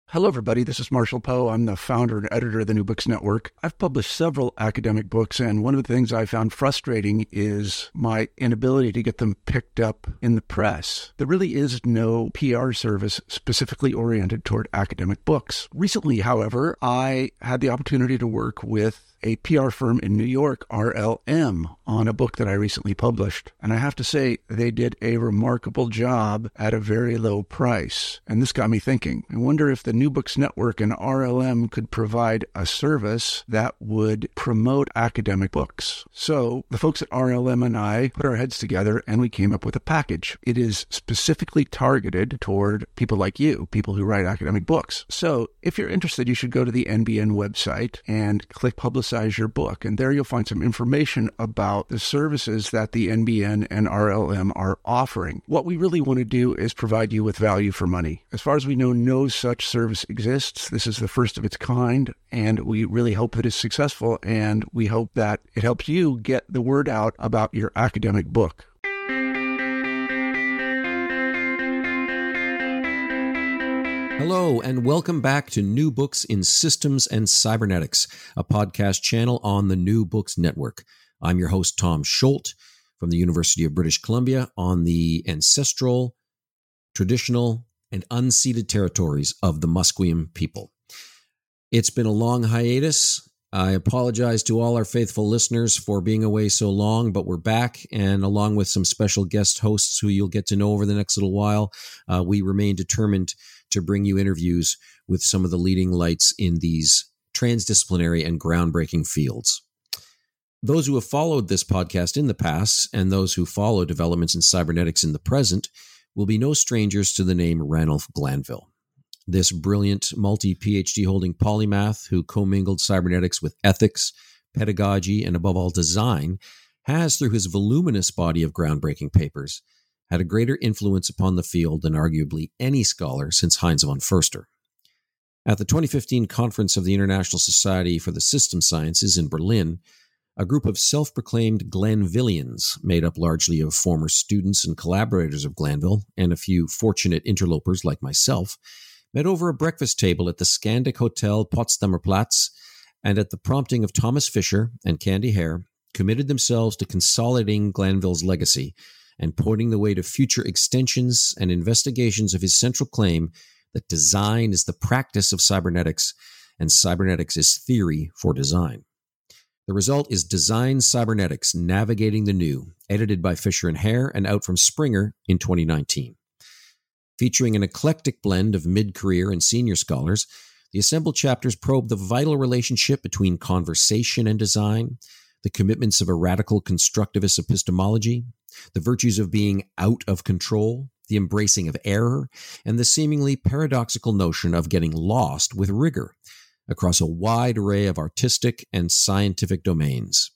Hello, everybody. This is Marshall Poe. I'm the founder and editor of the New Books Network. I've published several academic books, and one of the things I found frustrating is my inability to get them picked up in the press. There really is no PR service specifically oriented toward academic books. Recently, however, I had the opportunity to work with a PR firm in New York, RLM, on a book that I recently published. And I have to say, they did a remarkable job at a very low price. And this got me thinking. I wonder if the New Books Network and RLM could provide a service that would promote academic books. So the folks at RLM and I put our heads together and we came up with a package. It is specifically targeted toward people like you, people who write academic books. So if you're interested, you should go to the NBN website and click Publicize Your Book. And there you'll find some information about the services that the NBN and RLM are offering. What we really want to do is provide you with value for money. As far as we know, no such service exists. This is the first of its kind, and we really hope that it's successful, and we hope that it helps you get the word out about your academic book. Hello, and welcome back to New Books in Systems and Cybernetics, a podcast channel on the New Books Network. I'm your host, Tom Scholt, from the University of British Columbia on the ancestral, traditional, and unceded territories of the Musqueam people. It's been a long hiatus. I apologize to all our faithful listeners for being away so long, but we're back, and along with some special guest hosts who you'll get to know over the next little while, we remain determined to bring you interviews with some of the leading lights in these transdisciplinary and groundbreaking fields. Those who have followed this podcast in the past and those who follow developments in cybernetics in the present will be no strangers to the name Ranulph Glanville. This brilliant multi-PhD holding polymath who commingled cybernetics with ethics, pedagogy, and above all design has, through his voluminous body of groundbreaking papers, had a greater influence upon the field than arguably any scholar since Heinz von Förster. At the 2015 conference of the International Society for the System Sciences in Berlin, a group of self-proclaimed Glanvillians, made up largely of former students and collaborators of Glanville and a few fortunate interlopers like myself, met over a breakfast table at the Scandic Hotel Potsdamer Platz, and at the prompting of Thomas Fisher and Candy Hare, committed themselves to consolidating Glanville's legacy and pointing the way to future extensions and investigations of his central claim that design is the practice of cybernetics and cybernetics is theory for design. The result is Design Cybernetics, Navigating the New, edited by Fisher and Hare and out from Springer in 2019. Featuring an eclectic blend of mid-career and senior scholars, the assembled chapters probe the vital relationship between conversation and design, the commitments of a radical constructivist epistemology, the virtues of being out of control, the embracing of error, and the seemingly paradoxical notion of getting lost with rigor across a wide array of artistic and scientific domains.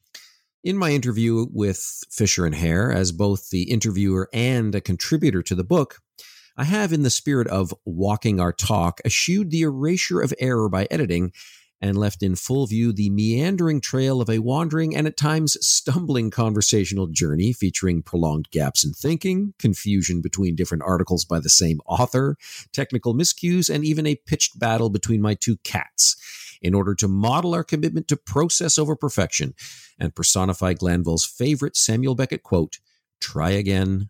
In my interview with Fisher and Hare, as both the interviewer and a contributor to the book, I have, in the spirit of walking our talk, eschewed the erasure of error by editing and left in full view the meandering trail of a wandering and at times stumbling conversational journey featuring prolonged gaps in thinking, confusion between different articles by the same author, technical miscues, and even a pitched battle between my two cats, in order to model our commitment to process over perfection and personify Glanville's favorite Samuel Beckett quote, "Try again,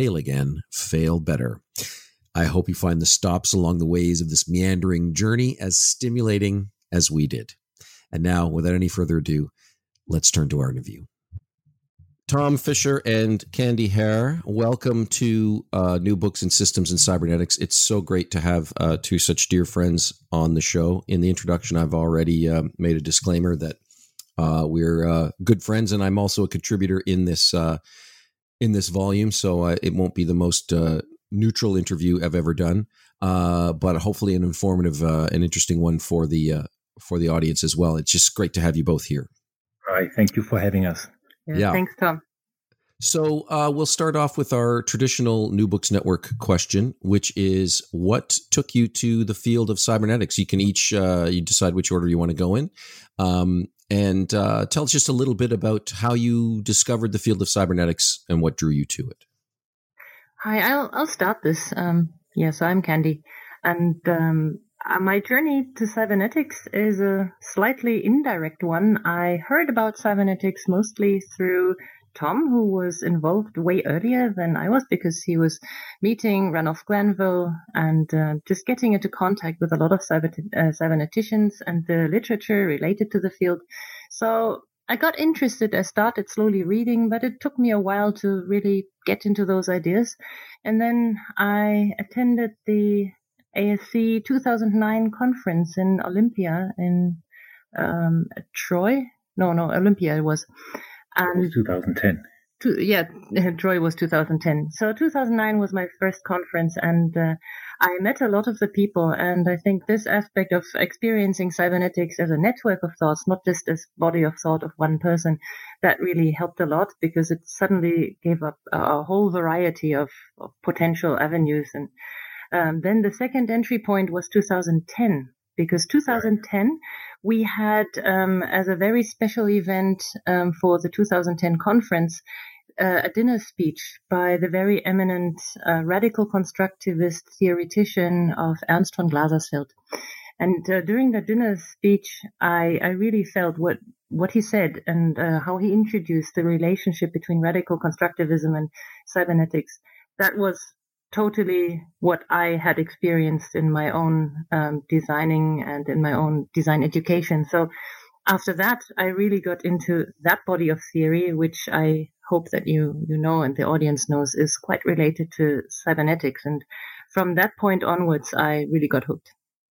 fail better." I hope you find the stops along the ways of this meandering journey as stimulating as we did. And now, without any further ado, let's turn to our interview. Tom Fisher and Candy Hare, welcome to New Books in Systems and Cybernetics. It's so great to have two such dear friends on the show. In the introduction, I've already made a disclaimer that we're good friends, and I'm also a contributor in this volume, so it won't be the most neutral interview I've ever done, but hopefully an informative and interesting one for the audience as well. It's just great to have you both here. All right. Thank you for having us. Yeah. Thanks, Tom. So we'll start off with our traditional New Books Network question, which is, what took you to the field of cybernetics? You can each you decide which order you want to go in. And tell us just a little bit about how you discovered the field of cybernetics and what drew you to it. Hi, I'll start this. So I'm Candy. And my journey to cybernetics is a slightly indirect one. I heard about cybernetics mostly through Tom, who was involved way earlier than I was, because he was meeting Ranulph Glanville and just getting into contact with a lot of cyberneticians and the literature related to the field. So I got interested. I started slowly reading, but it took me a while to really get into those ideas. And then I attended the ASC 2009 conference in Olympia in Troy. No, Olympia it was. And it was 2010. Troy was 2010. So 2009 was my first conference, and I met a lot of the people. And I think this aspect of experiencing cybernetics as a network of thoughts, not just as body of thought of one person, that really helped a lot, because it suddenly gave up a whole variety of potential avenues. And then the second entry point was 2010. Because 2010, we had, as a very special event for the 2010 conference, a dinner speech by the very eminent radical constructivist theoretician of Ernst von Glasersfeld. And during the dinner speech, I really felt what he said and how he introduced the relationship between radical constructivism and cybernetics. That was totally what I had experienced in my own designing and in my own design education. So after that, I really got into that body of theory, which I hope that you know and the audience knows is quite related to cybernetics. And from that point onwards, I really got hooked.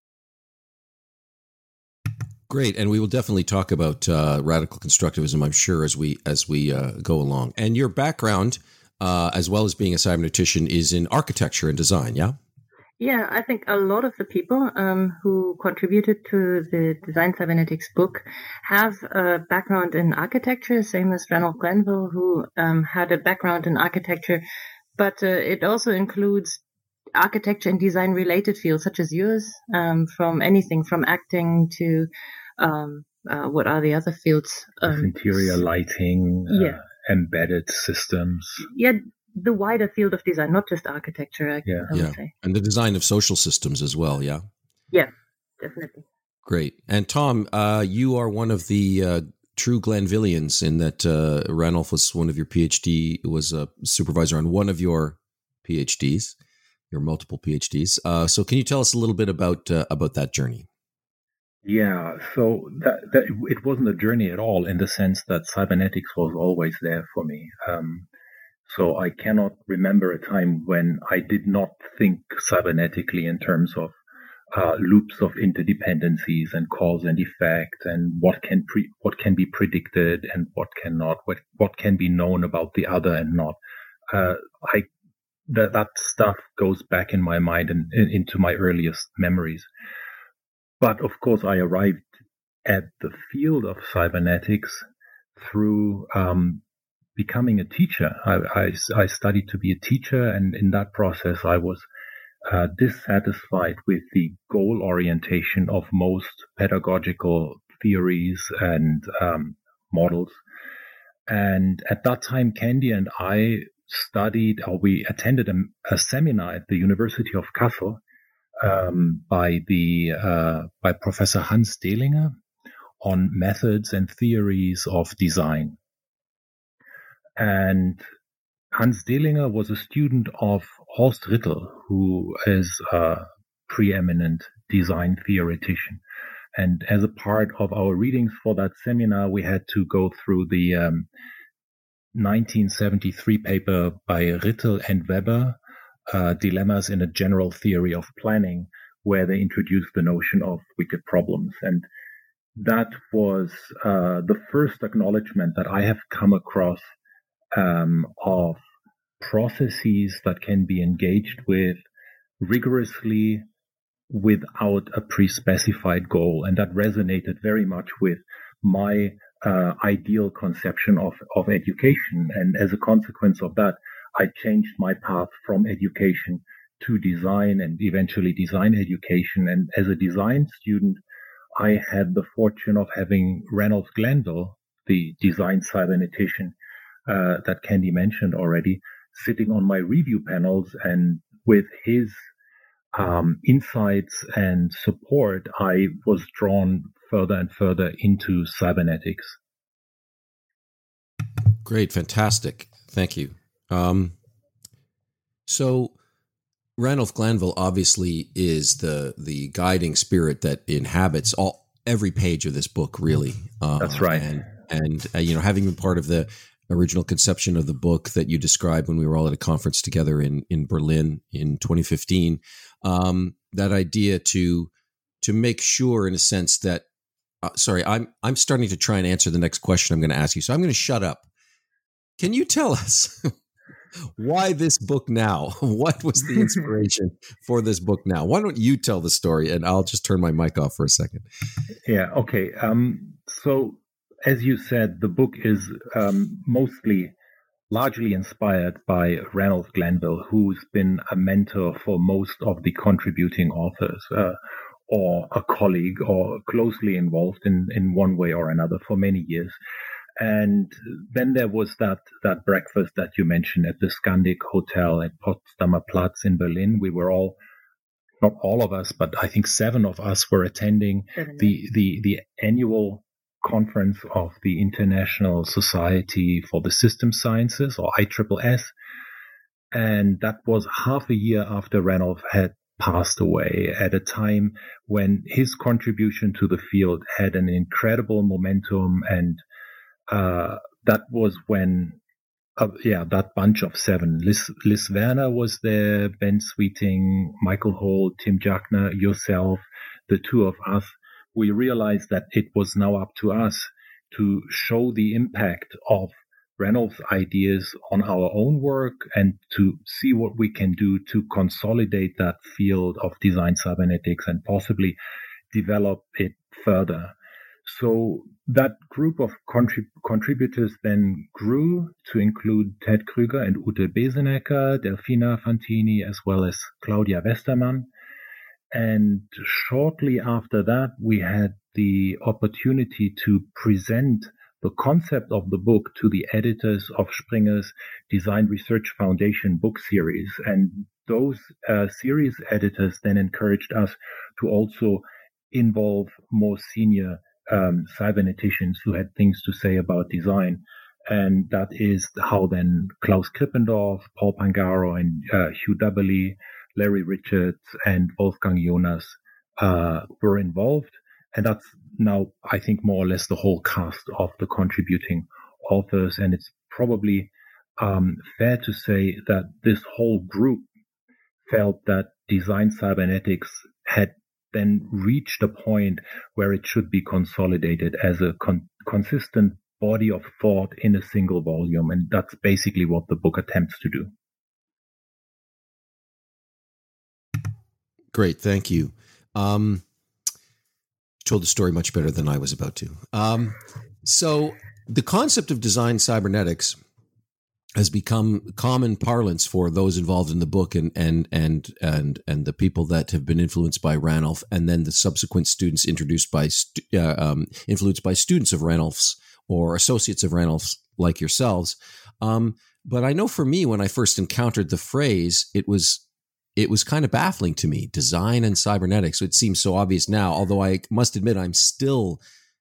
Great, and we will definitely talk about radical constructivism, I'm sure, as we go along. And your background, as well as being a cybernetician, is in architecture and design, yeah? Yeah, I think a lot of the people who contributed to the Design Cybernetics book have a background in architecture, same as Ranulph Glanville, who had a background in architecture. But it also includes architecture and design related fields, such as yours, from anything from acting to what are the other fields? Interior lighting, embedded systems. Yeah, the wider field of design, not just architecture, I would say. And the design of social systems as well, yeah? Yeah, definitely. Great. And Tom, you are one of the true Glanvillians in that Ranulph was one of your PhD, was a supervisor on one of your PhDs, your multiple PhDs. So can you tell us a little bit about that journey? Yeah, so that it wasn't a journey at all, in the sense that cybernetics was always there for me. So I cannot remember a time when I did not think cybernetically in terms of loops of interdependencies and cause and effect, and what can be predicted and what cannot, what can be known about the other and not. That stuff goes back in my mind and into my earliest memories. But of course, I arrived at the field of cybernetics through becoming a teacher. I studied to be a teacher, and in that process, I was dissatisfied with the goal orientation of most pedagogical theories and models. And at that time, Candy and I we attended a seminar at the University of Kassel by Professor Hans Dehlinger on methods and theories of design. And Hans Dehlinger was a student of Horst Rittel, who is a preeminent design theoretician. And as a part of our readings for that seminar, we had to go through the 1973 paper by Rittel and Weber, Dilemmas in a General Theory of Planning, where they introduced the notion of wicked problems. And that was the first acknowledgement that I have come across of processes that can be engaged with rigorously without a pre-specified goal. And that resonated very much with my ideal conception of education. And as a consequence of that, I changed my path from education to design and eventually design education. And as a design student, I had the fortune of having Ranulph Glanville, the design cybernetician that Candy mentioned already, sitting on my review panels, and with his insights and support, I was drawn further and further into cybernetics. Great, fantastic. Thank you. So Ranulph Glanville obviously is the guiding spirit that inhabits every page of this book, really. That's right. And having been part of the original conception of the book that you described when we were all at a conference together in Berlin in 2015, that idea to make sure, in a sense, that I'm starting to try and answer the next question I'm going to ask you, so I'm going to shut up. Can you tell us why this book now? What was the inspiration for this book now? Why don't you tell the story, and I'll just turn my mic off for a second. Yeah, okay. So as you said, the book is largely inspired by Ranulph Glanville, who's been a mentor for most of the contributing authors, or a colleague, or closely involved in one way or another for many years. And then there was that breakfast that you mentioned at the Scandic Hotel at Potsdamer Platz in Berlin. We were all, not all of us, but I think 7 of us were attending the annual conference of the International Society for the System Sciences, or ISSS. And that was half a year after Ranulph had passed away, at a time when his contribution to the field had an incredible momentum. And that was when, that bunch of 7, Liz Werner was there, Ben Sweeting, Michael Holt, Tim Jackner, yourself, the 2 of us. We realized that it was now up to us to show the impact of Ranulph's ideas on our own work, and to see what we can do to consolidate that field of design cybernetics and possibly develop it further. So that group of contributors then grew to include Ted Krüger and Ute Besenecker, Delfina Fantini, as well as Claudia Westermann. And shortly after that, we had the opportunity to present the concept of the book to the editors of Springer's Design Research Foundation book series. And those series editors then encouraged us to also involve more senior cyberneticians who had things to say about design. And that is how then Klaus Krippendorf, Paul Pangaro, and Hugh Dubberly, Larry Richards, and Wolfgang Jonas were involved. And that's now, I think, more or less the whole cast of the contributing authors. And it's probably fair to say that this whole group felt that design cybernetics had then reached a point where it should be consolidated as a consistent body of thought in a single volume. And that's basically what the book attempts to do. Great, thank you. Told the story much better than I was about to. So the concept of design cybernetics has become common parlance for those involved in the book and the people that have been influenced by Ranulph, and then the subsequent students influenced by students of Ranulph's or associates of Ranulph's like yourselves. But I know for me, when I first encountered the phrase, it was kind of baffling to me, design and cybernetics. It seems so obvious now, although I must admit I'm still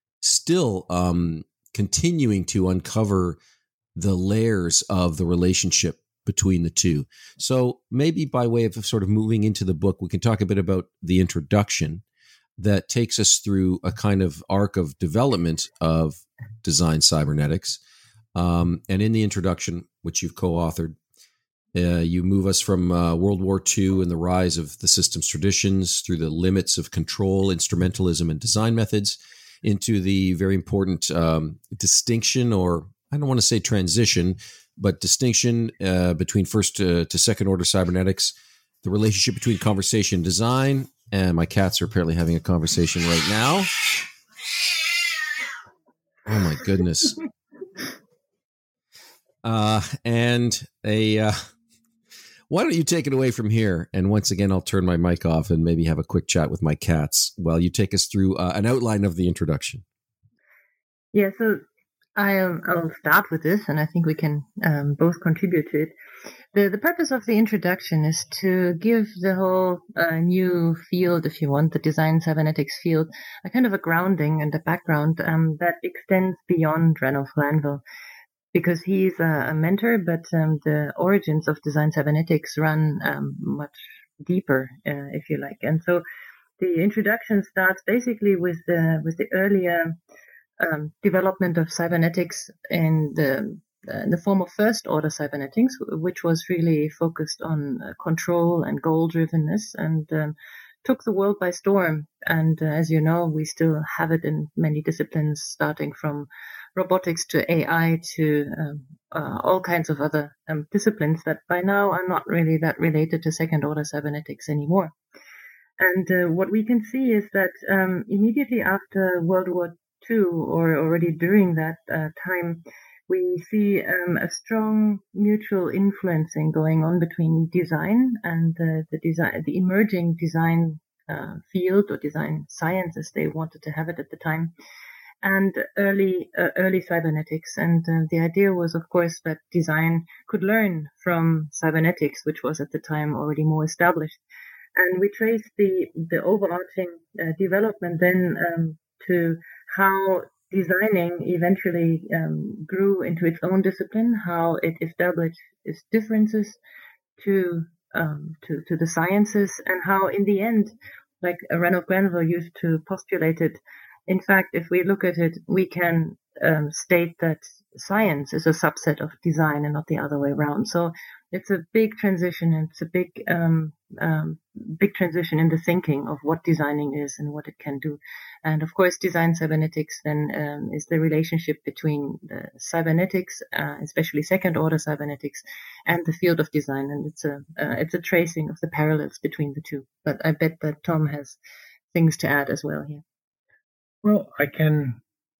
continuing to uncover the layers of the relationship between the two. So maybe by way of sort of moving into the book, we can talk a bit about the introduction that takes us through a kind of arc of development of design cybernetics. And in the introduction, which you've co-authored, you move us from World War II and the rise of the systems traditions through the limits of control, instrumentalism, and design methods into the very important distinction, or I don't want to say transition, but distinction between first to second order cybernetics, the relationship between conversation and design. And my cats are apparently having a conversation right now. Oh my goodness. Why don't you take it away from here? And once again, I'll turn my mic off and maybe have a quick chat with my cats while you take us through an outline of the introduction. Yeah, so I'll start with this, and I think we can both contribute to it. The purpose of the introduction is to give the whole new field, if you want, the design cybernetics field, a kind of a grounding and a background that extends beyond Ranulph Glanville, because he's a mentor, but the origins of design cybernetics run much deeper, if you like. And so the introduction starts basically with the earlier development of cybernetics in the form of first order cybernetics, which was really focused on control and goal drivenness, and took the world by storm. And as you know, we still have it in many disciplines, starting from robotics to AI to all kinds of other disciplines that by now are not really that related to second order cybernetics anymore. And what we can see is that immediately after World War II, or already during that time, we see a strong mutual influencing going on between design and the emerging design field, or design science as they wanted to have it at the time, and early cybernetics. And the idea was, of course, that design could learn from cybernetics, which was at the time already more established. And we trace the overarching development then to how designing eventually grew into its own discipline, how it established its differences to the sciences, and how in the end, like Ranulph Glanville used to postulate it, in fact, if we look at it, we can state that science is a subset of design and not the other way around. So it's a big transition, and it's a big transition in the thinking of what designing is and what it can do. And of course, design cybernetics then is the relationship between the cybernetics, especially second order cybernetics, and the field of design. And it's a tracing of the parallels between the two. But I bet that Tom has things to add as well here. Well, I can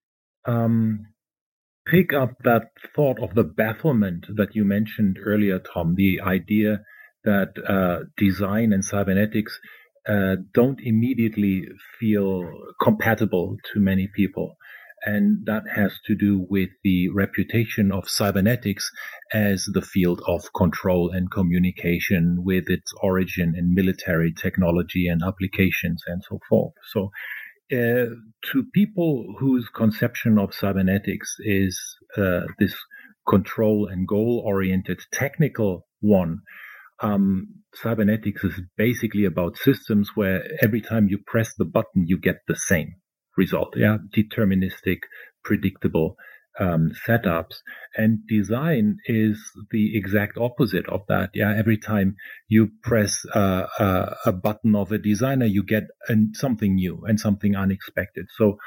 pick up that thought of the bafflement that you mentioned earlier, Tom, the idea that design and cybernetics don't immediately feel compatible to many people. And that has to do with the reputation of cybernetics as the field of control and communication, with its origin in military technology and applications and so forth. So to people whose conception of cybernetics is this control and goal-oriented technical one, cybernetics is basically about systems where every time you press the button, you get the same result. Yeah, deterministic, predictable setups. And design is the exact opposite of that. Yeah, every time you press a button of a designer, you get something new and something unexpected. So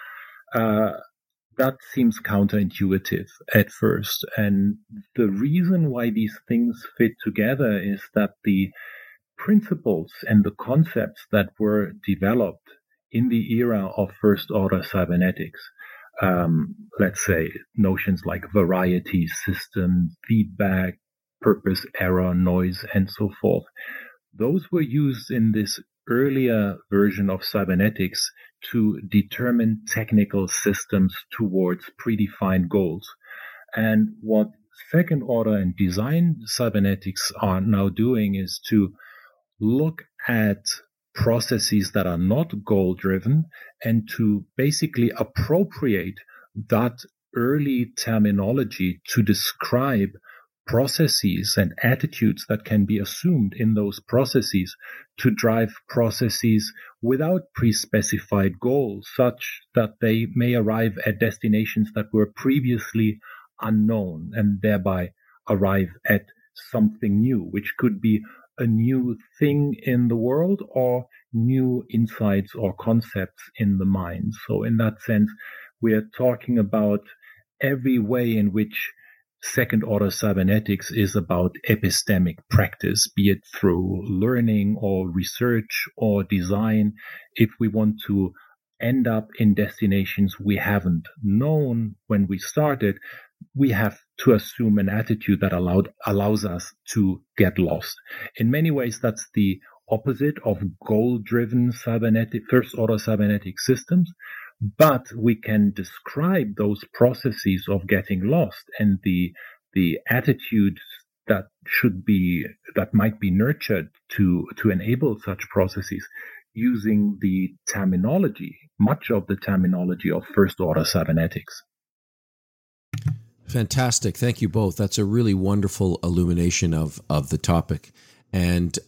that seems counterintuitive at first. And the reason why these things fit together is that the principles and the concepts that were developed in the era of first order cybernetics, let's say notions like variety system, feedback, purpose, error, noise, and so forth, those were used in this earlier version of cybernetics to determine technical systems towards predefined goals. And what second order and design cybernetics are now doing is to look at processes that are not goal driven and to basically appropriate that early terminology to describe processes and attitudes that can be assumed in those processes to drive processes without pre-specified goals, such that they may arrive at destinations that were previously unknown and thereby arrive at something new, which could be a new thing in the world or new insights or concepts in the mind. So in that sense, we are talking about every way in which second order cybernetics is about epistemic practice, be it through learning or research or design. If we want to end up in destinations we haven't known when we started, we have to assume an attitude that allows us to get lost. In many ways, that's the opposite of goal-driven cybernetic, first-order cybernetic systems. But we can describe those processes of getting lost and the attitudes that might be nurtured to enable such processes using much of the terminology of first order cybernetics. Fantastic. Thank you both. That's a really wonderful illumination of the topic. And,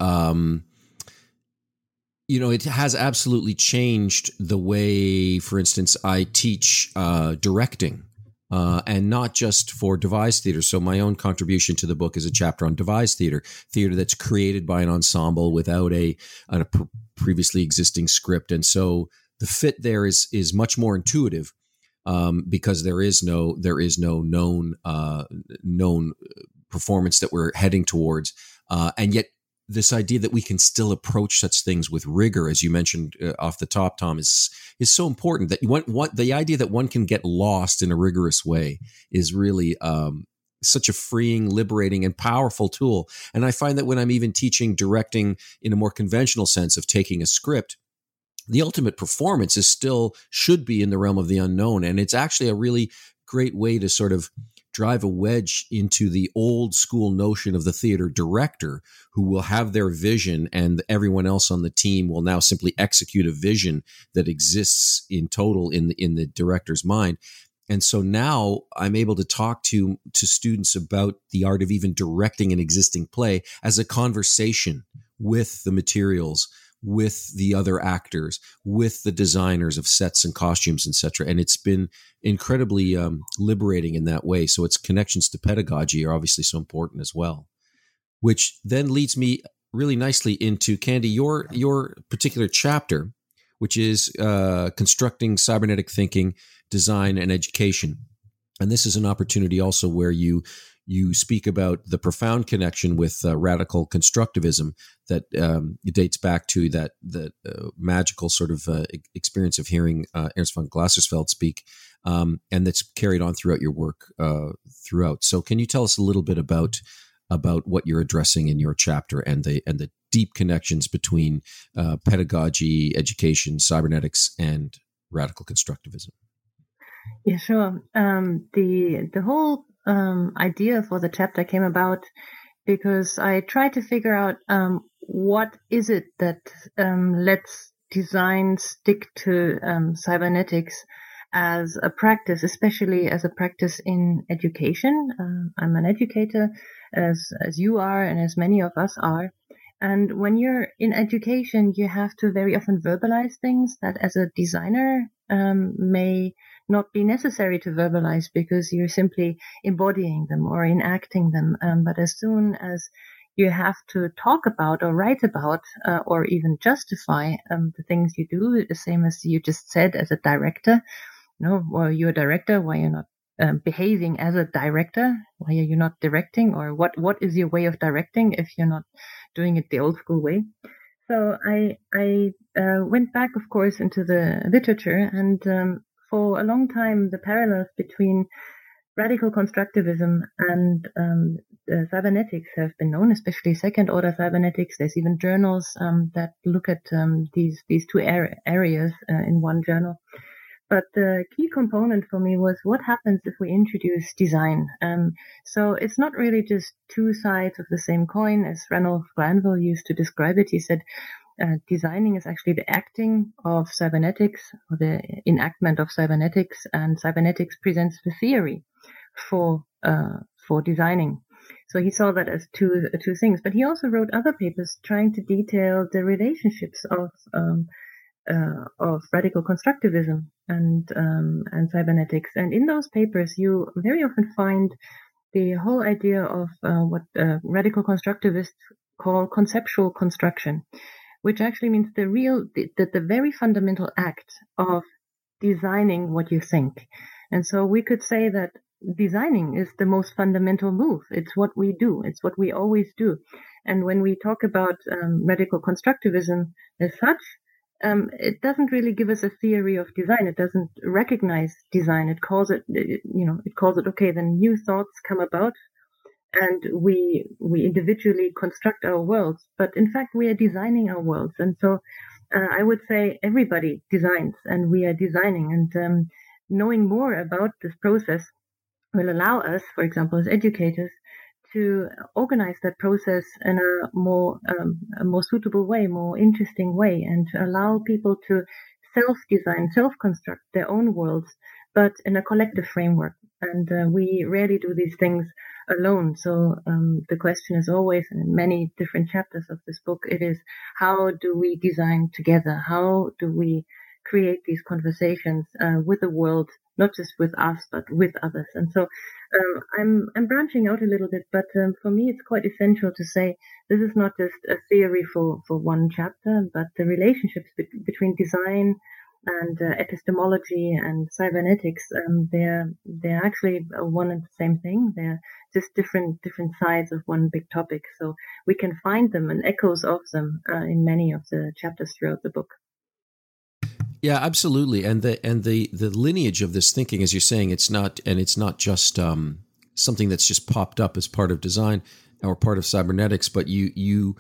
it has absolutely changed the way, for instance, I teach directing, and not just for devised theater. So my own contribution to the book is a chapter on devised theater that's created by an ensemble without a previously existing script. And so the fit there is much more intuitive. Because there is no known performance that we're heading towards, and yet this idea that we can still approach such things with rigor, as you mentioned off the top, Tom, is so important. That the idea that one can get lost in a rigorous way is really such a freeing, liberating, and powerful tool. And I find that when I'm even teaching directing in a more conventional sense of taking a script, the ultimate performance should be in the realm of the unknown. And it's actually a really great way to sort of drive a wedge into the old school notion of the theater director, who will have their vision and everyone else on the team will now simply execute a vision that exists in total in the director's mind. And so now I'm able to talk to students about the art of even directing an existing play as a conversation with the materials, with the other actors, with the designers of sets and costumes, etc. And it's been incredibly liberating in that way. So its connections to pedagogy are obviously so important as well, which then leads me really nicely into, Candy, your particular chapter, which is constructing cybernetic thinking, design, and education. And this is an opportunity also where you speak about the profound connection with radical constructivism that dates back to that magical sort of experience of hearing Ernst von Glasersfeld speak, and that's carried on throughout your work throughout. So can you tell us a little bit about what you're addressing in your chapter and the deep connections between pedagogy, education, cybernetics, and radical constructivism? Yeah, sure. The whole idea for the chapter came about because I tried to figure out what is it that lets design stick to cybernetics as a practice, especially as a practice in education. I'm an educator, as you are, and as many of us are. And when you're in education, you have to very often verbalize things that as a designer may not be necessary to verbalize because you're simply embodying them or enacting them. But as soon as you have to talk about or write about or even justify the things you do, the same as you just said as a director, well, you're a director, why you're not behaving as a director? Why are you not directing? Or what is your way of directing if you're not doing it the old school way? So I went back, of course, into the literature, and for a long time, the parallels between radical constructivism and cybernetics have been known, especially second-order cybernetics. There's even journals that look at these two areas in one journal. But the key component for me was what happens if we introduce design. So it's not really just two sides of the same coin, as Ranulph Granville used to describe it. He said designing is actually the acting of cybernetics, or the enactment of cybernetics, and cybernetics presents the theory for designing. So he saw that as two things. But he also wrote other papers trying to detail the relationships of radical constructivism and cybernetics. And in those papers, you very often find the whole idea of what radical constructivists call conceptual construction, which actually means the very fundamental act of designing what you think. And so we could say that designing is the most fundamental move. It's what we do. It's what we always do. And when we talk about radical constructivism as such, it doesn't really give us a theory of design. It doesn't recognize design. It calls it, okay, then new thoughts come about and we individually construct our worlds. But in fact, we are designing our worlds. And so I would say everybody designs and we are designing. And knowing more about this process will allow us, for example, as educators, to organize that process in a more suitable way, more interesting way, and to allow people to self-design, self-construct their own worlds, but in a collective framework. And we rarely do these things alone. So the question is always, in many different chapters of this book, it is, how do we design together? How do we create these conversations with the world, not just with us, but with others? And so I'm branching out a little bit, but for me, it's quite essential to say this is not just a theory for one chapter, but the relationships between design and epistemology and cybernetics, they're actually one and the same thing. They're just different sides of one big topic. So we can find them and echoes of them in many of the chapters throughout the book. Yeah, absolutely. And the lineage of this thinking, as you're saying, it's not just something that's just popped up as part of design or part of cybernetics, but you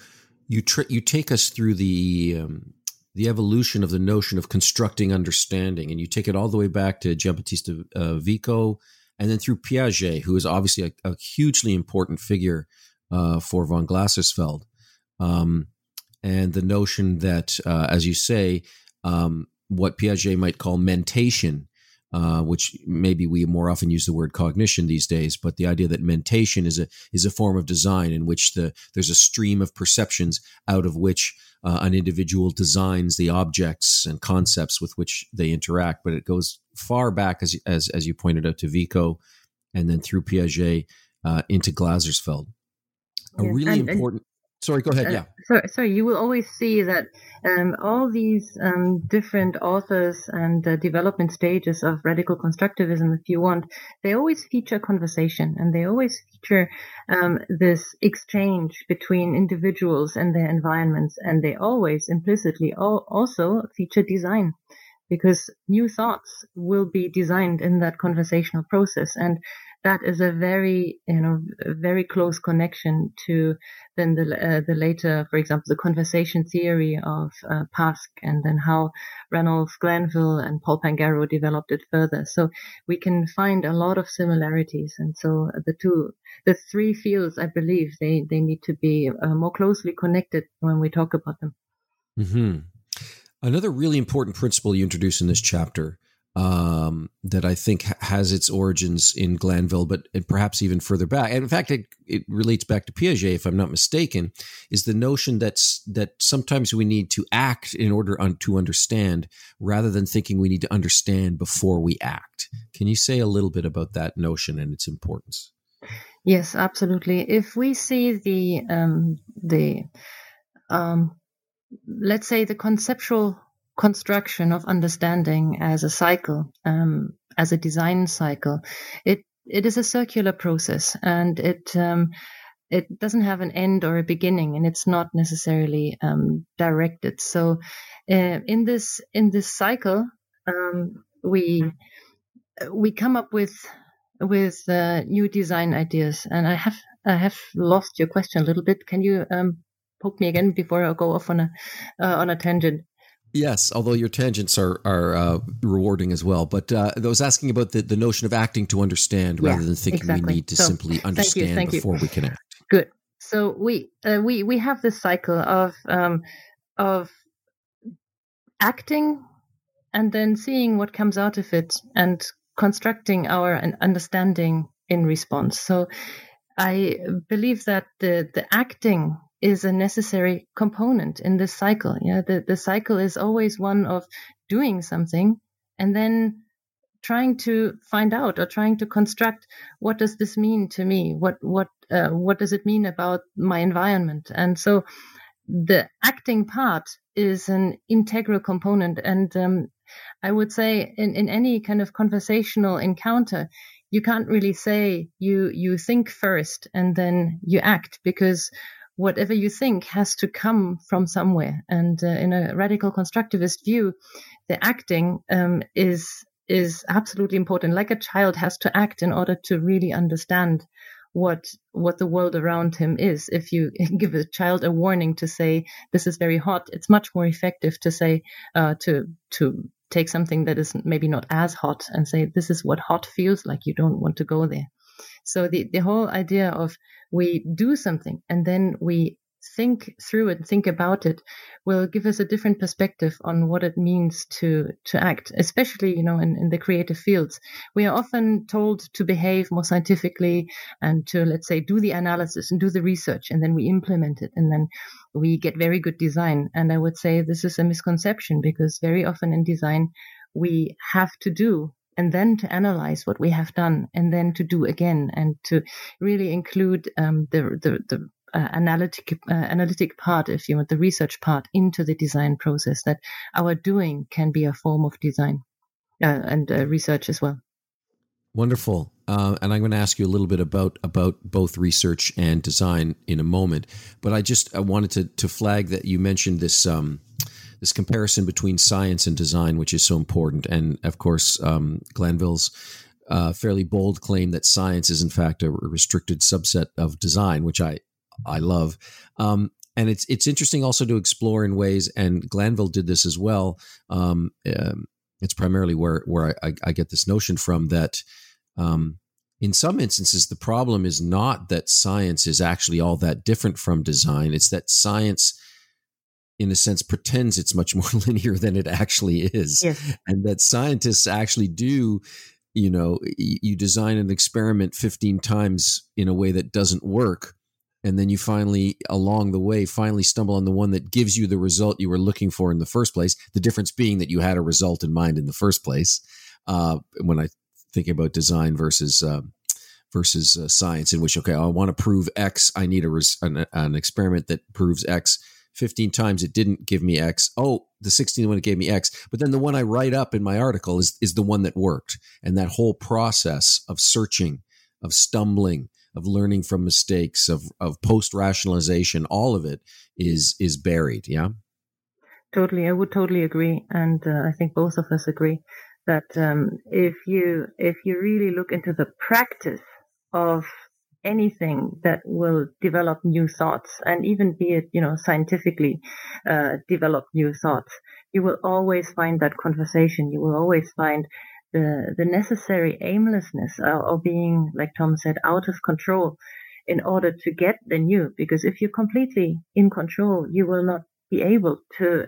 take us through the evolution of the notion of constructing understanding, and you take it all the way back to Giambattista Vico, and then through Piaget, who is obviously a hugely important figure for von Glasersfeld, and the notion that, as you say, what Piaget might call mentation, which maybe we more often use the word cognition these days, but the idea that mentation is a form of design in which there's a stream of perceptions out of which an individual designs the objects and concepts with which they interact. But it goes far back, as you pointed out, to Vico, and then through Piaget into Glasersfeld. A really important. Sorry, go ahead. Yeah. Sorry. You will always see that all these different authors and development stages of radical constructivism, if you want, they always feature conversation, and they always feature this exchange between individuals and their environments, and they always implicitly also feature design, because new thoughts will be designed in that conversational process. And that is a very close connection to then the later, for example, the conversation theory of Pask, and then how Ranulph Glanville and Paul Pangaro developed it further. So we can find a lot of similarities. And so the three fields, I believe, they need to be more closely connected when we talk about them. Mm-hmm. Another really important principle you introduce in this chapter, that I think has its origins in Glanville, but perhaps even further back. And in fact, it relates back to Piaget, if I'm not mistaken, is the notion that sometimes we need to act in order to understand, rather than thinking we need to understand before we act. Can you say a little bit about that notion and its importance? Yes, absolutely. If we see let's say the conceptual construction of understanding as a cycle, as a design cycle, it is a circular process, and it doesn't have an end or a beginning, and it's not necessarily directed. So in this cycle, we come up with new design ideas. And I have lost your question a little bit. Can you poke me again before I go off on a tangent? Yes, although your tangents are rewarding as well. But I was asking about the notion of acting to understand, rather than thinking we need to simply understand before we can act. Good. So we have this cycle of acting, and then seeing what comes out of it, and constructing our understanding in response. So I believe that the acting is a necessary component in this cycle. Yeah, the cycle is always one of doing something and then trying to find out, or trying to construct, what does this mean to me? What does it mean about my environment? And so the acting part is an integral component. And I would say in any kind of conversational encounter, you can't really say you think first and then you act, because whatever you think has to come from somewhere. And in a radical constructivist view, the acting is absolutely important. Like a child has to act in order to really understand what the world around him is. If you give a child a warning to say, this is very hot, it's much more effective to say, to take something that is maybe not as hot and say, this is what hot feels like. You don't want to go there. So the whole idea of we do something and then we think through it, think about it, will give us a different perspective on what it means to act, especially, in the creative fields. We are often told to behave more scientifically and to, let's say, do the analysis and do the research, and then we implement it, and then we get very good design. And I would say this is a misconception, because very often in design, we have to do and then to analyze what we have done, and then to do again, and to really include the analytic part, if you want, the research part, into the design process, that our doing can be a form of design and research as well. Wonderful. And I'm going to ask you a little bit about both research and design in a moment. But I wanted to flag that you mentioned this this comparison between science and design, which is so important. And of course, Glanville's fairly bold claim that science is in fact a restricted subset of design, which I love. And it's interesting also to explore in ways, and Glanville did this as well. It's primarily where I get this notion from, that in some instances, the problem is not that science is actually all that different from design. It's that science, in a sense, pretends it's much more linear than it actually is. Yes. And that scientists actually do, you design an experiment 15 times in a way that doesn't work. And then you finally, along the way, stumble on the one that gives you the result you were looking for in the first place. The difference being that you had a result in mind in the first place. When I think about design versus science, in which, okay, I want to prove X. I need an experiment that proves X. 15 times it didn't give me X. Oh, the 16th one it gave me X. But then the one I write up in my article is the one that worked. And that whole process of searching, of stumbling, of learning from mistakes, of post-rationalization, all of it is buried. Yeah. Totally. I would totally agree. And I think both of us agree that if you really look into the practice of anything that will develop new thoughts, and even be it, scientifically develop new thoughts, you will always find that conversation. You will always find the necessary aimlessness, or being, like Tom said, out of control in order to get the new. Because if you're completely in control, you will not be able to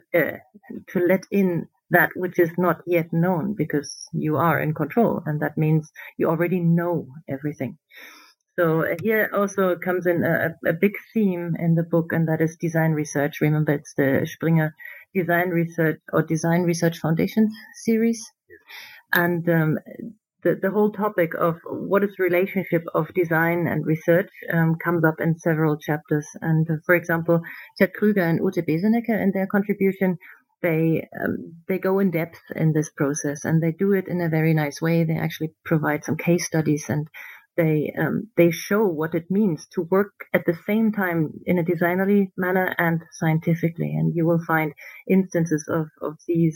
let in that which is not yet known, because you are in control, and that means you already know everything. So here also comes in a big theme in the book, and that is design research. Remember, it's the Springer Design Research or Design Research Foundation series. And the whole topic of what is the relationship of design and research comes up in several chapters. And for example, Ted Krüger and Ute Besenecker, in their contribution, they go in depth in this process, and they do it in a very nice way. They actually provide some case studies, and they show what it means to work at the same time in a designerly manner and scientifically. And you will find instances of these,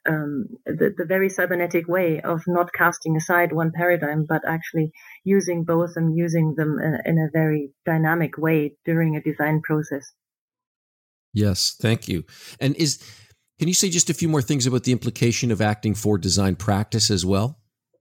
the very cybernetic way of not casting aside one paradigm, but actually using both and using them in a very dynamic way during a design process. Yes, thank you. And can you say just a few more things about the implication of acting for design practice as well?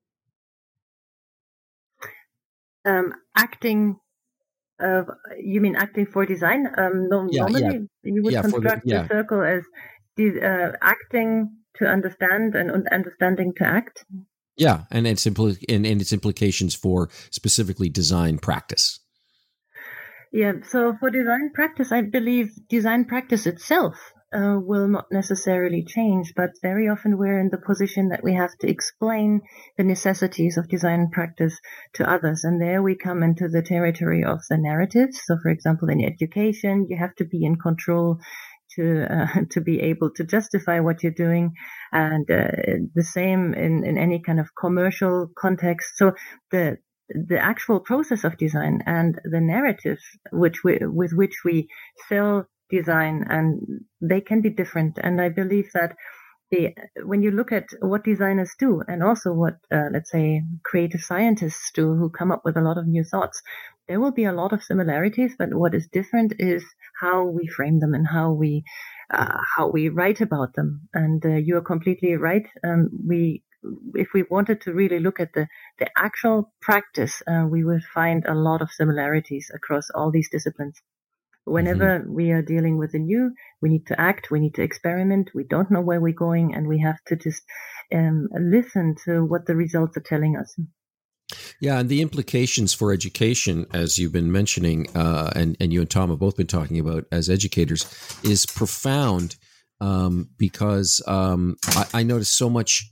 You mean acting for design? Normally, you would construct the circle as acting to understand and understanding to act. Yeah, and its implications for specifically design practice. Yeah, so for design practice, I believe design practice itself will not necessarily change, but very often we're in the position that we have to explain the necessities of design practice to others. And there we come into the territory of the narrative. So for example, in education, you have to be in control to be able to justify what you're doing. And the same in any kind of commercial context. So the actual process of design and the narrative with which we sell design, and they can be different. And I believe that when you look at what designers do, and also what let's say creative scientists do, who come up with a lot of new thoughts, there will be a lot of similarities, but what is different is how we frame them and how we write about them. And you are completely right. We if we wanted to really look at the actual practice, we would find a lot of similarities across all these disciplines. Whenever we are dealing with the new, we need to act, we need to experiment, we don't know where we're going, and we have to just listen to what the results are telling us. Yeah, and the implications for education, as you've been mentioning, and you and Tom have both been talking about as educators, is profound, because I notice so much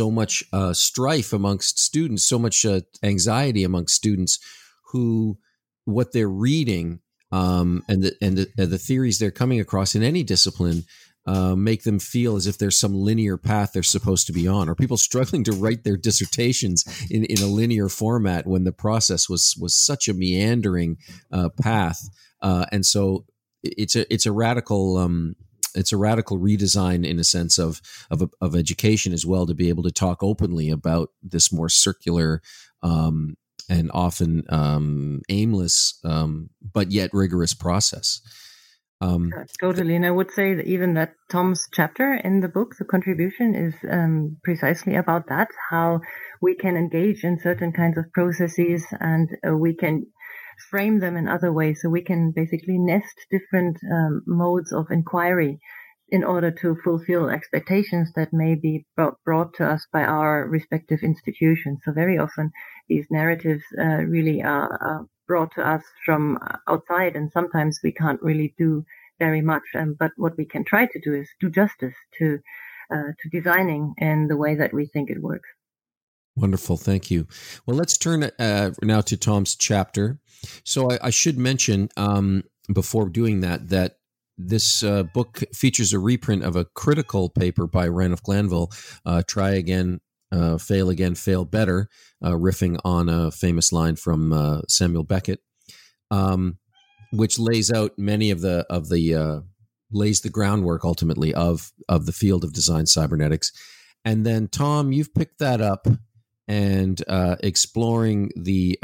strife amongst students, so much anxiety amongst students who what they're reading and the theories they're coming across in any discipline make them feel as if there's some linear path they're supposed to be on, or people struggling to write their dissertations in a linear format when the process was such a meandering path. And so it's a radical redesign in a sense of education as well, to be able to talk openly about this more circular and often aimless but yet rigorous process. Totally. And I would say that even that Tom's chapter in the book, the contribution, is precisely about that, how we can engage in certain kinds of processes and we can frame them in other ways. So we can basically nest different modes of inquiry in order to fulfill expectations that may be brought to us by our respective institutions. So very often these narratives really are brought to us from outside, and sometimes we can't really do very much. But what we can try to do is do justice to designing in the way that we think it works. Wonderful. Thank you. Well, let's turn now to Tom's chapter. So I should mention before doing that this book features a reprint of a critical paper by Ranulph Glanville, Try Again, Fail Again, Fail Better, riffing on a famous line from Samuel Beckett, which lays out many of the lays the groundwork ultimately of the field of design cybernetics. And then Tom, you've picked that up and exploring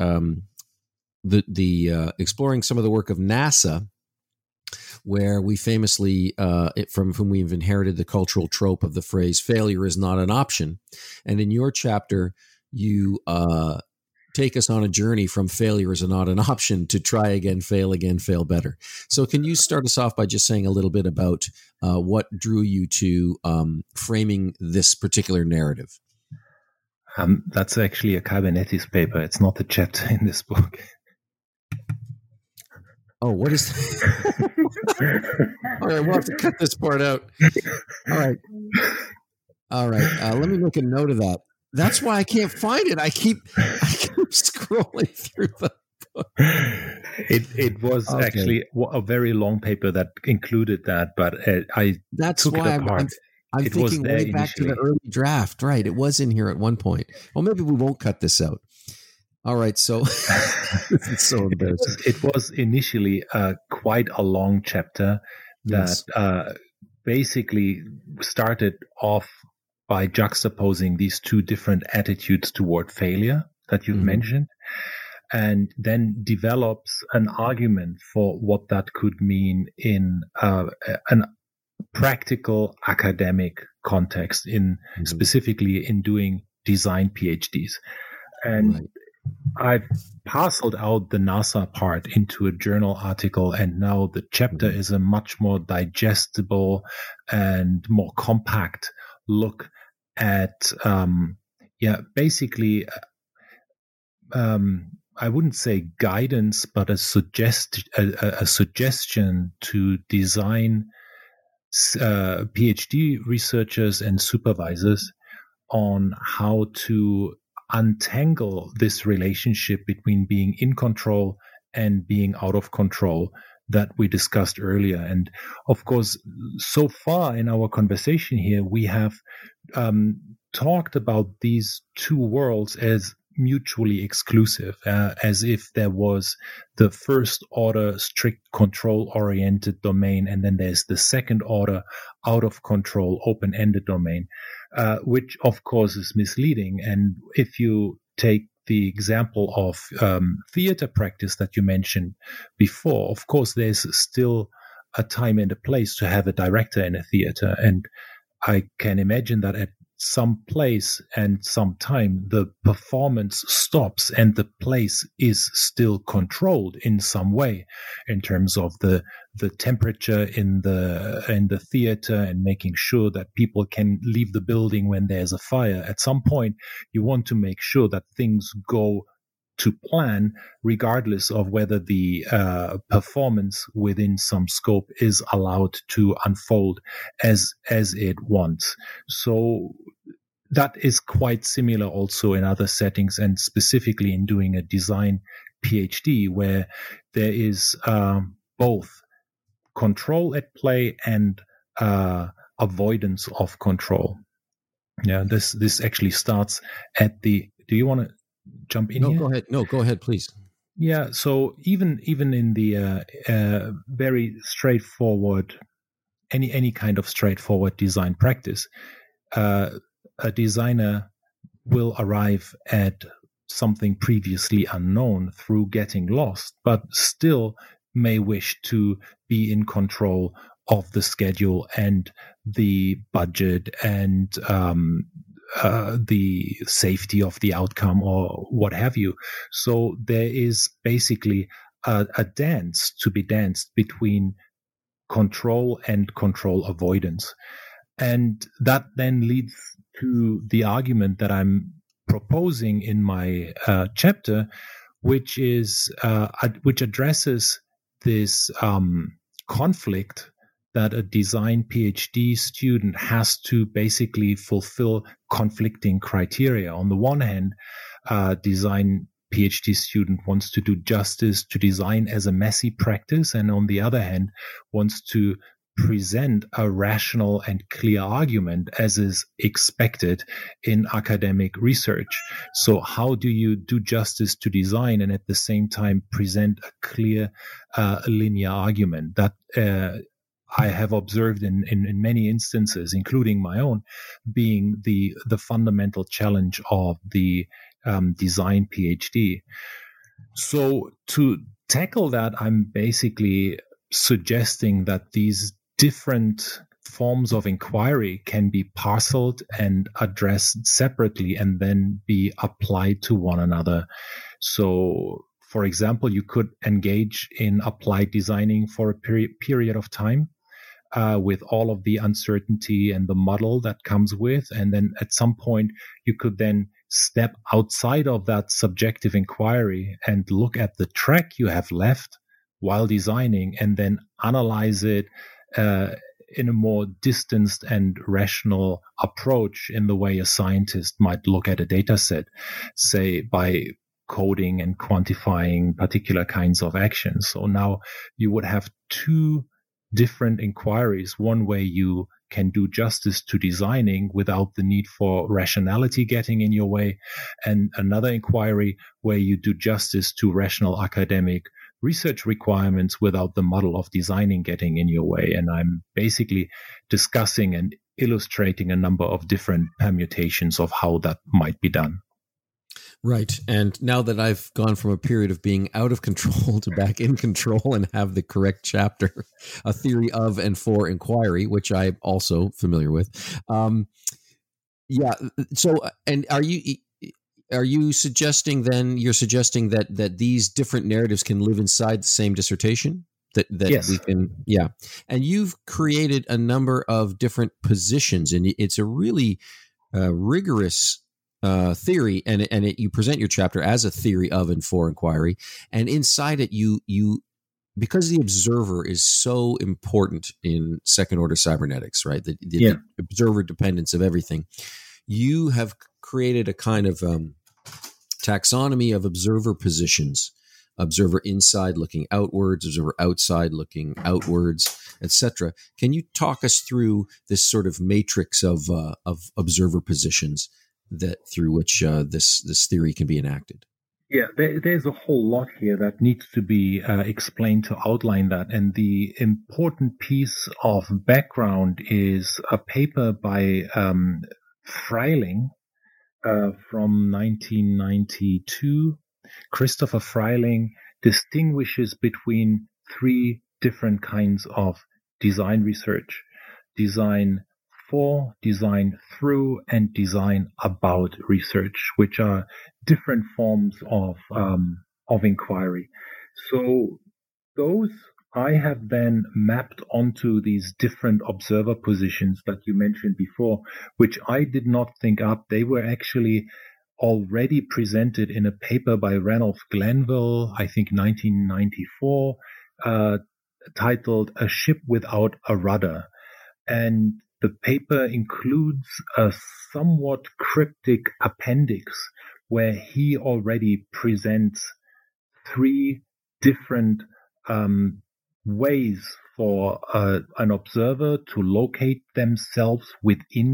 exploring some of the work of NASA, where we famously, from whom we've inherited the cultural trope of the phrase "failure is not an option." And in your chapter, you take us on a journey from failure is not an option to try again, fail better. So can you start us off by just saying a little bit about what drew you to framing this particular narrative? That's actually a cybernetics paper. It's not a chapter in this book. Oh, what is All right, we'll have to cut this part out. All right. Let me make a note of that. That's why I can't find it. I keep scrolling through the book. It was actually a very long paper that included that, but I took it apart. I'm thinking way back to the early draft. Right. It was in here at one point. Well, maybe we won't cut this out. All right, so it's so embarrassing. It was initially quite a long chapter that basically started off by juxtaposing these two different attitudes toward failure that you've mentioned, and then develops an argument for what that could mean in an practical academic context, in specifically in doing design PhDs. And I've parceled out the NASA part into a journal article, and now the chapter is a much more digestible and more compact look at, basically, I wouldn't say guidance, but a suggestion to design PhD researchers and supervisors on how to untangle this relationship between being in control and being out of control that we discussed earlier. And of course, so far in our conversation here, we have talked about these two worlds as mutually exclusive, as if there was the first order strict control oriented domain, and then there's the second order out of control open-ended domain, which of course is misleading. And if you take the example of theater practice that you mentioned before, of course there's still a time and a place to have a director in a theater, and I can imagine that at some place and some time, the performance stops and the place is still controlled in some way in terms of the temperature in the theater and making sure that people can leave the building when there's a fire. At some point, you want to make sure that things go to plan, regardless of whether the performance within some scope is allowed to unfold as it wants. So that is quite similar also in other settings, and specifically in doing a design PhD, where there is both control at play and avoidance of control. Yeah, this actually starts at the. Do you want to jump in here? Go ahead. No, go ahead, please. Yeah. So even in the very straightforward, any kind of straightforward design practice, a designer will arrive at something previously unknown through getting lost, but still may wish to be in control of the schedule and the budget and the safety of the outcome or what have you. So there is basically a dance to be danced between control and control avoidance. And that then leads to the argument that I'm proposing in my chapter, which addresses this conflict that a design PhD student has to basically fulfill conflicting criteria. On the one hand, design PhD student wants to do justice to design as a messy practice, and on the other hand, wants to present a rational and clear argument as is expected in academic research. So how do you do justice to design and at the same time present a clear linear argument? That I have observed in many instances, including my own, being the fundamental challenge of the design PhD. So to tackle that, I'm basically suggesting that these different forms of inquiry can be parceled and addressed separately and then be applied to one another. So, for example, you could engage in applied designing for a period of time with all of the uncertainty and the muddle that comes with. And then at some point, you could then step outside of that subjective inquiry and look at the track you have left while designing and then analyze it in a more distanced and rational approach in the way a scientist might look at a data set, say by coding and quantifying particular kinds of actions. So now you would have two different inquiries, one where you can do justice to designing without the need for rationality getting in your way, and another inquiry where you do justice to rational academic research requirements without the model of designing getting in your way. And I'm basically discussing and illustrating a number of different permutations of how that might be done. Right. And now that I've gone from a period of being out of control to back in control and have the correct chapter, A Theory of and For Inquiry, which I'm also familiar with. So, and are you suggesting then, you're suggesting that these different narratives can live inside the same dissertation? That yes. We can, yeah. And you've created a number of different positions, and it's a really rigorous theory, and you present your chapter as a theory of and for inquiry, and inside it you because the observer is so important in second order cybernetics, right? The observer dependence of everything. You have created a kind of taxonomy of observer positions: observer inside looking outwards, observer outside looking outwards, etc. Can you talk us through this sort of matrix of observer positions that through which this theory can be enacted? Yeah, there's a whole lot here that needs to be explained to outline that. And the important piece of background is a paper by Freiling from 1992. Christopher Freiling distinguishes between three different kinds of design research: design for, design through, and design about research, which are different forms of inquiry. So those I have then mapped onto these different observer positions that you mentioned before, which I did not think up. They were actually already presented in a paper by Ranulph Glanville, I think 1994, titled A Ship Without a Rudder. And the paper includes a somewhat cryptic appendix where he already presents 3 different ways for an observer to locate themselves within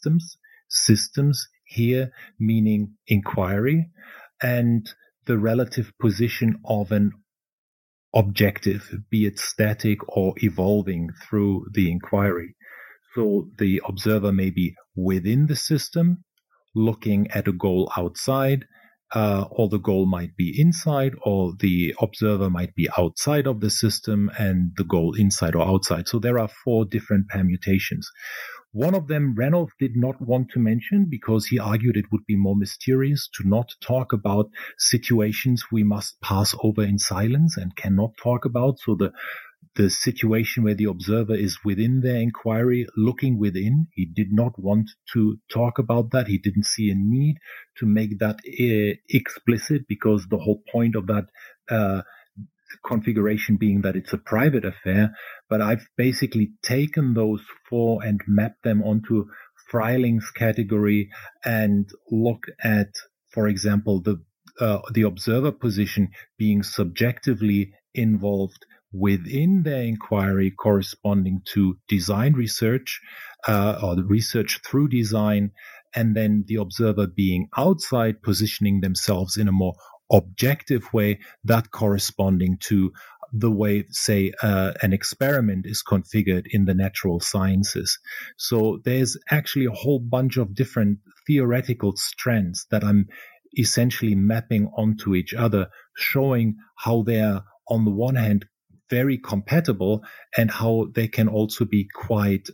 systems here meaning inquiry, and the relative position of an objective, be it static or evolving through the inquiry. So the observer may be within the system, looking at a goal outside, or the goal might be inside, or the observer might be outside of the system and the goal inside or outside. So there are 4 different permutations. One of them Ranulph did not want to mention because he argued it would be more mysterious to not talk about situations we must pass over in silence and cannot talk about. So the situation where the observer is within their inquiry, looking within, he did not want to talk about that. He didn't see a need to make that explicit, because the whole point of that configuration being that it's a private affair. But I've basically taken those 4 and mapped them onto Freiling's category and look at, for example, the observer position being subjectively involved within their inquiry, corresponding to design research, or the research through design, and then the observer being outside, positioning themselves in a more objective way, that corresponding to the way, say, an experiment is configured in the natural sciences. So there's actually a whole bunch of different theoretical strands that I'm essentially mapping onto each other, showing how they're, on the one hand, very compatible, and how they can also be quite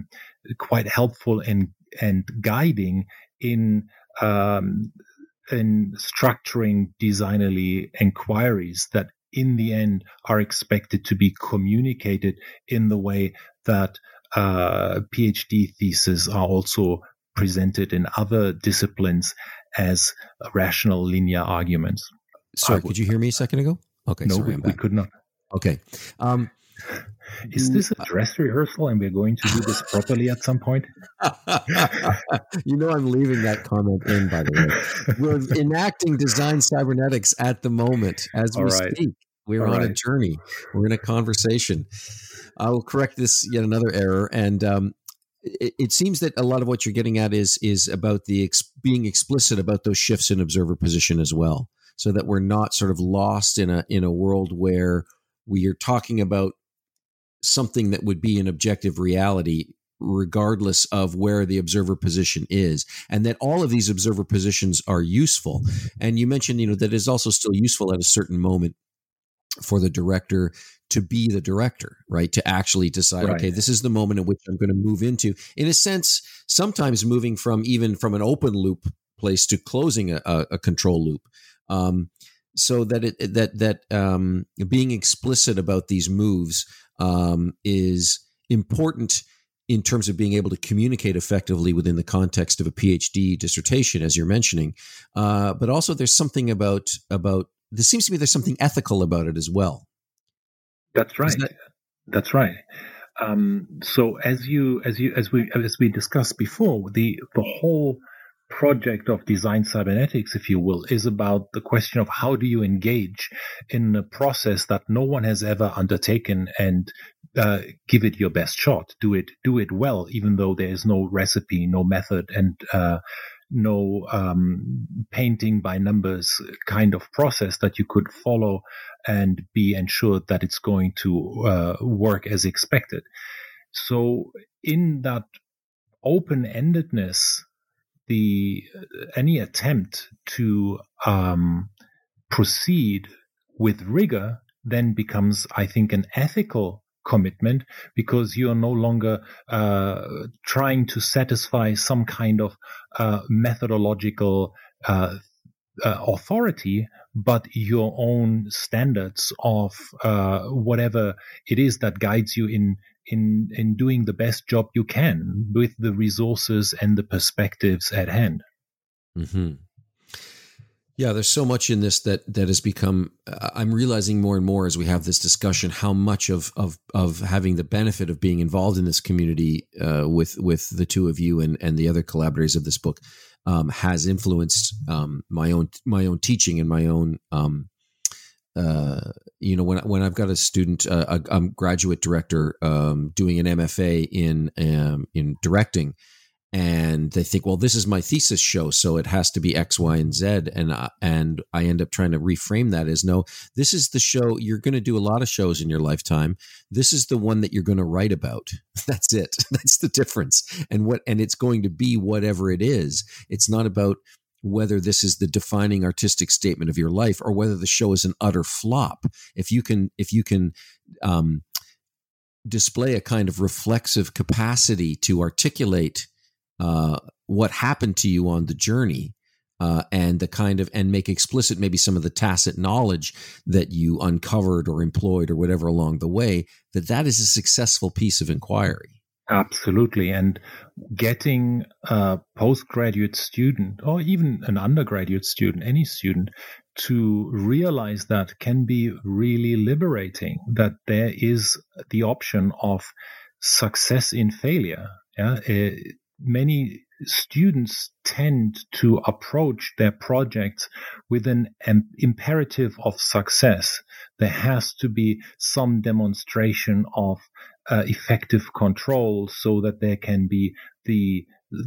helpful and guiding in structuring designerly inquiries that in the end are expected to be communicated in the way that PhD theses are also presented in other disciplines as rational linear arguments. Sorry, could you hear me a second ago? Okay, no, sorry, we could not. Okay. Is this a dress rehearsal and we're going to do this properly at some point? You know, I'm leaving that comment in, by the way. We're enacting design cybernetics at the moment as we speak. We're on a journey. We're in a conversation. I will correct this yet another error. And it seems that a lot of what you're getting at is about the being explicit about those shifts in observer position as well, so that we're not sort of lost in a world where we are talking about something that would be an objective reality regardless of where the observer position is, and that all of these observer positions are useful. And you mentioned, that is also still useful at a certain moment for the director to be the director, right? To actually decide, okay, this is the moment in which I'm going to move into, in a sense, sometimes moving from an open loop place to closing a control loop. So that being explicit about these moves is important in terms of being able to communicate effectively within the context of a PhD dissertation, as you're mentioning. But also, there's something about there seems to be there's something ethical about it as well. That's right. That's right. So as we discussed before, the whole project of design cybernetics, if you will, is about the question of how do you engage in a process that no one has ever undertaken and give it your best shot. Do it well, even though there is no recipe, no method, and no painting by numbers kind of process that you could follow and be ensured that it's going to work as expected. So in that open-endedness, any attempt to proceed with rigor then becomes, I think, an ethical commitment, because you are no longer trying to satisfy some kind of methodological authority, but your own standards of whatever it is that guides you in doing the best job you can with the resources and the perspectives at hand. Mm-hmm. Yeah, there's so much in this that has become. I'm realizing more and more as we have this discussion how much of having the benefit of being involved in this community with the two of you and the other collaborators of this book has influenced my own teaching and my own. When I've got a student, I'm graduate director doing an MFA in directing. And they think, well, this is my thesis show, so it has to be X, Y, and Z. And I end up trying to reframe that as, no, this is the show. You're going to do a lot of shows in your lifetime. This is the one that you're going to write about. That's it. That's the difference. And it's going to be whatever it is. It's not about whether this is the defining artistic statement of your life or whether the show is an utter flop. If you can display a kind of reflexive capacity to articulate what happened to you on the journey, and make explicit maybe some of the tacit knowledge that you uncovered or employed or whatever along the way, that is a successful piece of inquiry. Absolutely. And getting a postgraduate student or even an undergraduate student, any student, to realize that can be really liberating, that there is the option of success in failure. Yeah. Many students tend to approach their projects with an imperative of success. There has to be some demonstration of effective control so that there can be the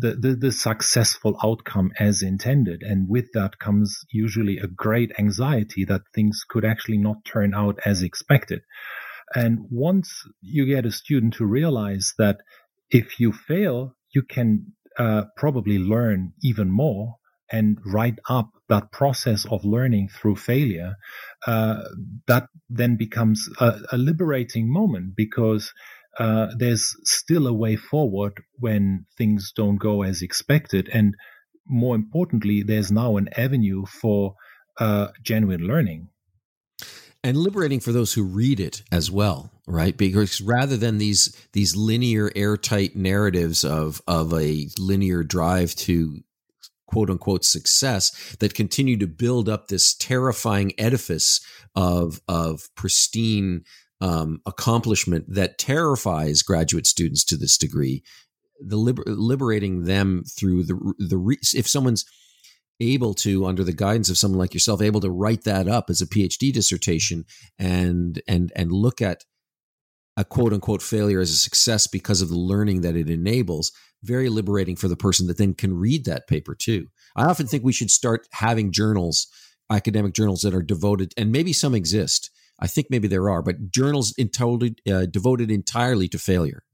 successful outcome as intended. And with that comes usually a great anxiety that things could actually not turn out as expected. And once you get a student to realize that if you fail, you can probably learn even more and write up that process of learning through failure, that then becomes a liberating moment, because there's still a way forward when things don't go as expected. And more importantly, there's now an avenue for genuine learning. And liberating for those who read it as well, right? Because rather than these linear, airtight narratives of a linear drive to quote unquote success that continue to build up this terrifying edifice of pristine accomplishment that terrifies graduate students to this degree, liberating them through if someone's able to, under the guidance of someone like yourself, able to write that up as a PhD dissertation and look at a quote unquote failure as a success because of the learning that it enables, very liberating for the person that then can read that paper too. I often think we should start having journals, academic journals that are devoted, and maybe some exist. I think maybe there are, but journals devoted entirely to failure.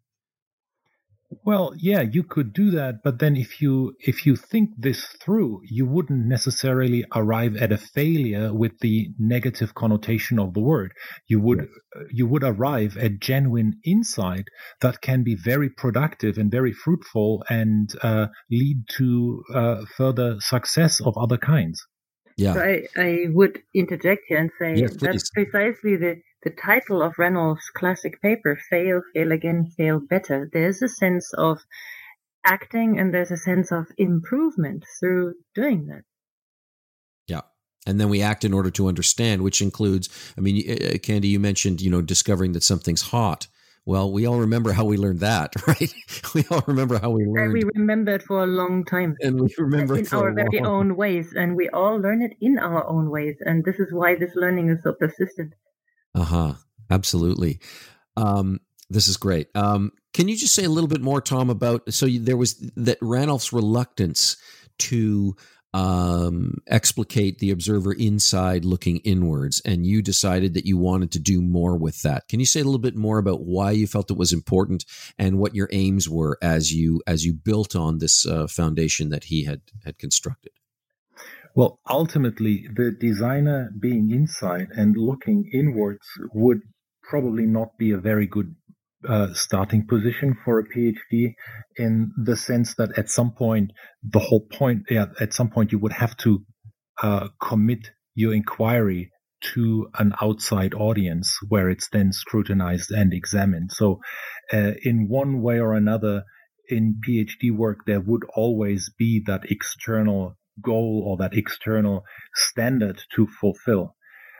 Well, yeah, you could do that, but then if you think this through, you wouldn't necessarily arrive at a failure with the negative connotation of the word. You would arrive at genuine insight that can be very productive and very fruitful and lead to further success of other kinds. Yeah. So I would interject here and say yes, that's precisely the title of Reynolds' classic paper, Fail, Fail Again, Fail Better. There's a sense of acting and there's a sense of improvement through doing that. Yeah. And then we act in order to understand, which includes, I mean, Candy, you mentioned, discovering that something's hot. Well, we all remember how we learned that, right? We all remember how we learned. And we remember it for a long time. And we remember in our very own ways. And we all learn it in our own ways. And this is why this learning is so persistent. Absolutely. This is great. Can you just say a little bit more, Tom, about, there was that Ranulph's reluctance to explicate the observer inside looking inwards, and you decided that you wanted to do more with that. Can you say a little bit more about why you felt it was important and what your aims were as you built on this foundation that he had constructed? Well, ultimately, the designer being inside and looking inwards would probably not be a very good starting position for a PhD, in the sense that at some point you would have to commit your inquiry to an outside audience where it's then scrutinized and examined. So in one way or another, in PhD work, there would always be that external goal or that external standard to fulfill.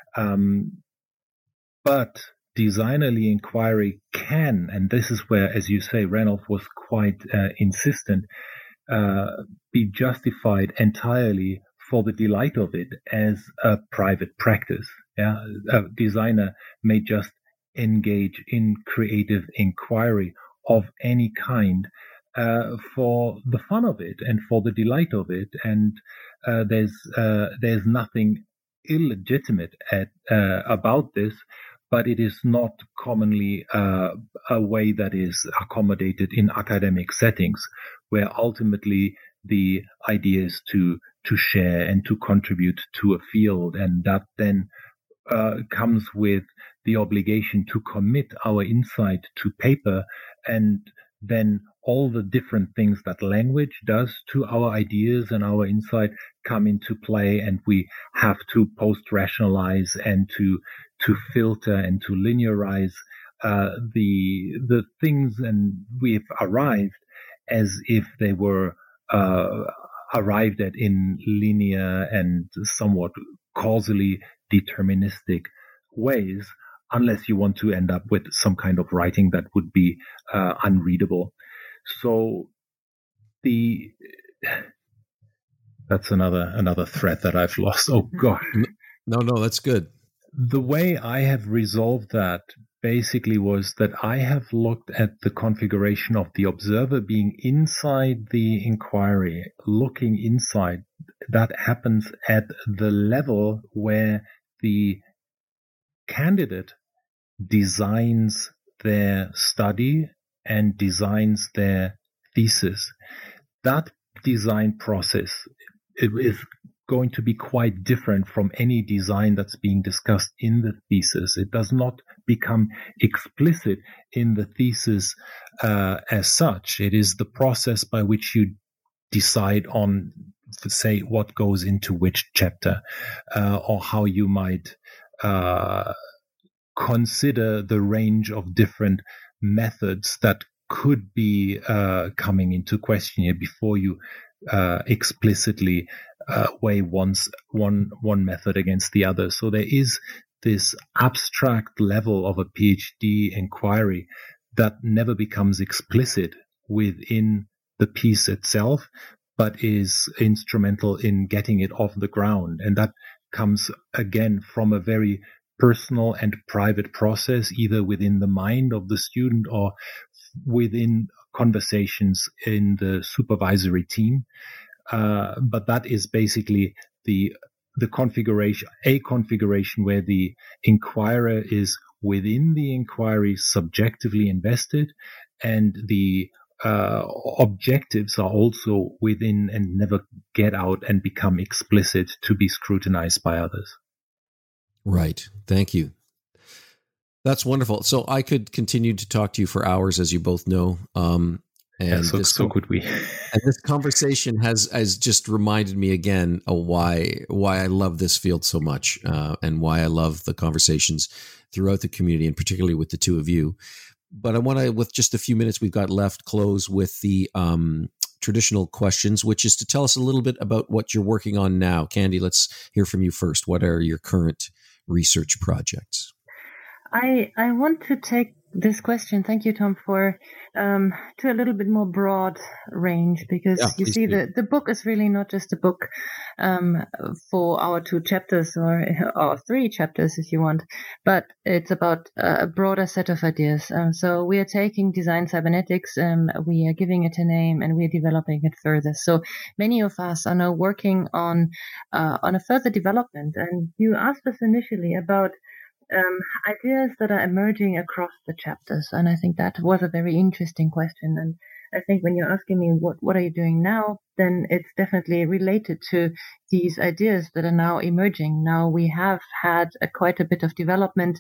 But designerly inquiry can, and this is where, as you say, Ranulph was quite insistent, be justified entirely for the delight of it as a private practice. Yeah, a designer may just engage in creative inquiry of any kind for the fun of it and for the delight of it, and there's nothing illegitimate about this. But it is not commonly a way that is accommodated in academic settings, where ultimately the idea is to share and to contribute to a field, and that then comes with the obligation to commit our insight to paper, and then all the different things that language does to our ideas and our insight come into play, and we have to post-rationalize and to filter and to linearize the things, and we've arrived as if they were arrived at in linear and somewhat causally deterministic ways, unless you want to end up with some kind of writing that would be unreadable. So that's another thread that I've lost. Oh gosh. No, that's good. The way I have resolved that basically was that I have looked at the configuration of the observer being inside the inquiry, looking inside. That happens at the level where the candidate designs their study and designs their thesis. That design process is going to be quite different from any design that's being discussed in the thesis. It does not become explicit in the thesis as such. It is the process by which you decide on, say, what goes into which chapter, or how you might consider the range of different methods that could be coming into question here before you explicitly weigh one method against the other. So there is this abstract level of a PhD inquiry that never becomes explicit within the piece itself, but is instrumental in getting it off the ground. And that comes again from a very personal and private process, either within the mind of the student or within conversations in the supervisory team. But that is basically the configuration where the inquirer is within the inquiry subjectively invested, and the objectives are also within and never get out and become explicit to be scrutinized by others. Right. Thank you. That's wonderful. So I could continue to talk to you for hours, as you both know. And so could we. And this conversation has just reminded me again of why I love this field so much, and why I love the conversations throughout the community, and particularly with the two of you. But I want to, with just a few minutes we've got left, close with the traditional questions, which is to tell us a little bit about what you're working on now. Candy, let's hear from you first. What are your current research projects? I want to take this question, thank you, Tom, for to a little bit more broad range, because you see the book is really not just a book for our 2 chapters or 3 chapters if you want, but it's about a broader set of ideas. So we are taking design cybernetics, we are giving it a name, and we are developing it further. So many of us are now working on a further development. And you asked us initially about ideas that are emerging across the chapters, and I think that was a very interesting question. And I think when you're asking me what are you doing now, then it's definitely related to these ideas that are now emerging. Now we have had quite a bit of development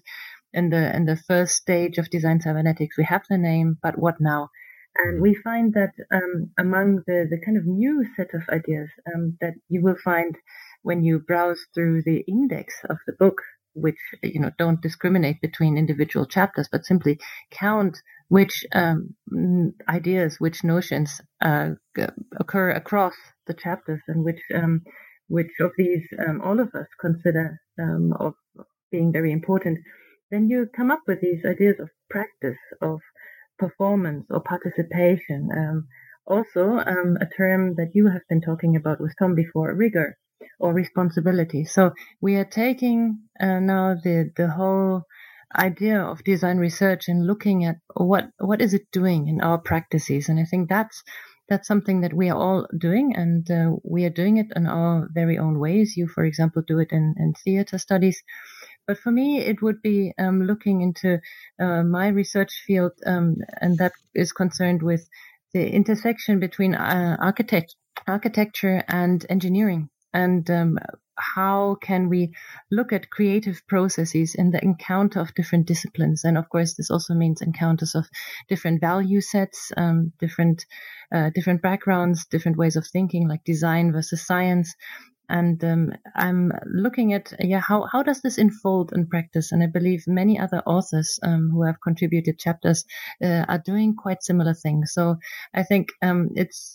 in the first stage of design cybernetics. We have the name, but what now? And we find that among the kind of new set of ideas that you will find when you browse through the index of the book, which don't discriminate between individual chapters, but simply count which ideas, which notions occur across the chapters, and which of these all of us consider of being very important. Then you come up with these ideas of practice, of performance or participation. Also, a term that you have been talking about with Tom before, rigor or responsibility. So we are taking now the whole idea of design research and looking at what is it doing in our practices. And I think that's something that we are all doing, and we are doing it in our very own ways. You, for example, do it in theater studies. But for me, it would be looking into my research field, and that is concerned with the intersection between architecture and engineering, and how can we look at creative processes in the encounter of different disciplines. And of course, this also means encounters of different value sets, different backgrounds, different ways of thinking, like design versus science. And I'm looking at, how does this unfold in practice? And I believe many other authors who have contributed chapters are doing quite similar things. So I think it's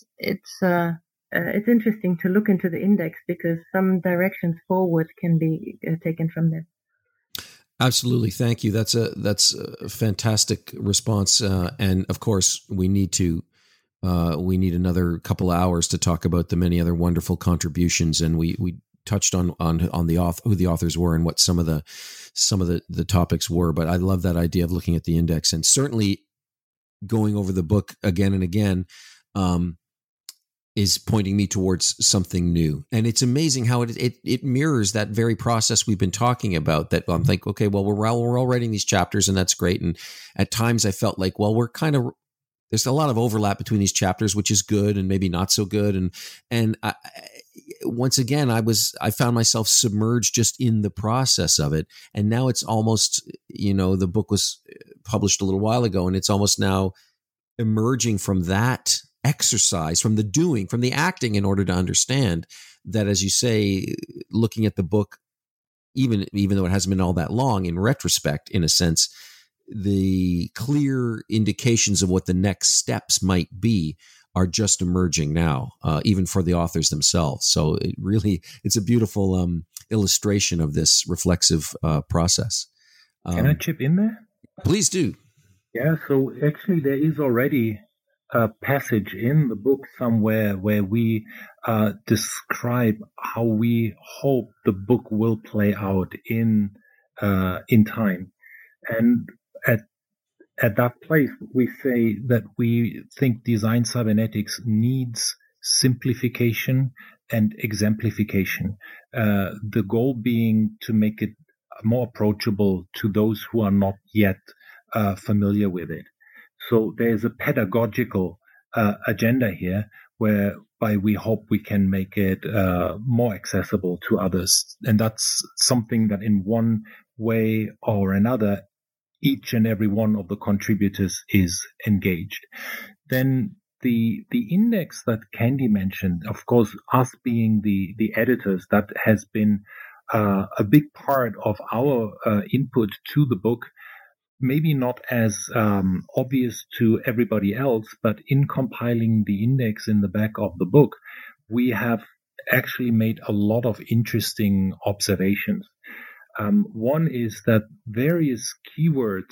interesting to look into the index, because some directions forward can be taken from there. Absolutely, thank you. That's a fantastic response, and of course we need another couple of hours to talk about the many other wonderful contributions, and we touched on who the authors were and what some of the topics were. But I love that idea of looking at the index, and certainly going over the book again and again is pointing me towards something new. And it's amazing how it mirrors that very process we've been talking about, that I'm like, okay, well, we're all writing these chapters, and that's great. And at times I felt like, well, there's a lot of overlap between these chapters, which is good and maybe not so good. And once again, I found myself submerged just in the process of it. And now it's almost, the book was published a little while ago, and it's almost now emerging from that exercise, from the doing, from the acting, in order to understand that, as you say, looking at the book, even though it hasn't been all that long, in retrospect, in a sense, the clear indications of what the next steps might be are just emerging now, even for the authors themselves. So it's a beautiful illustration of this reflexive process. Can I chip in there? Please do. Yeah, so actually there is already a passage in the book somewhere where we describe how we hope the book will play out in time. And at that place, we say that we think design cybernetics needs simplification and exemplification. The goal being to make it more approachable to those who are not yet familiar with it. So there's a pedagogical agenda here, whereby we hope we can make it more accessible to others. And that's something that in one way or another, each and every one of the contributors is engaged. Then the index that Candy mentioned, of course, us being the editors, that has been a big part of our input to the book. Maybe not as obvious to everybody else, but in compiling the index in the back of the book, we have actually made a lot of interesting observations. One is that various keywords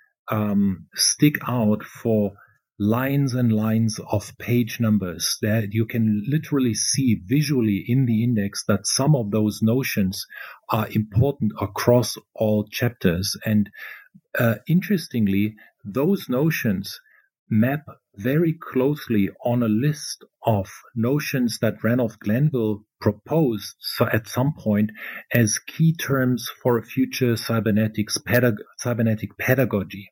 stick out for lines and lines of page numbers. That you can literally see visually in the index that some of those notions are important across all chapters. And interestingly, those notions map very closely on a list of notions that Ranulph Glanville proposed at some point as key terms for a future cybernetic pedagogy.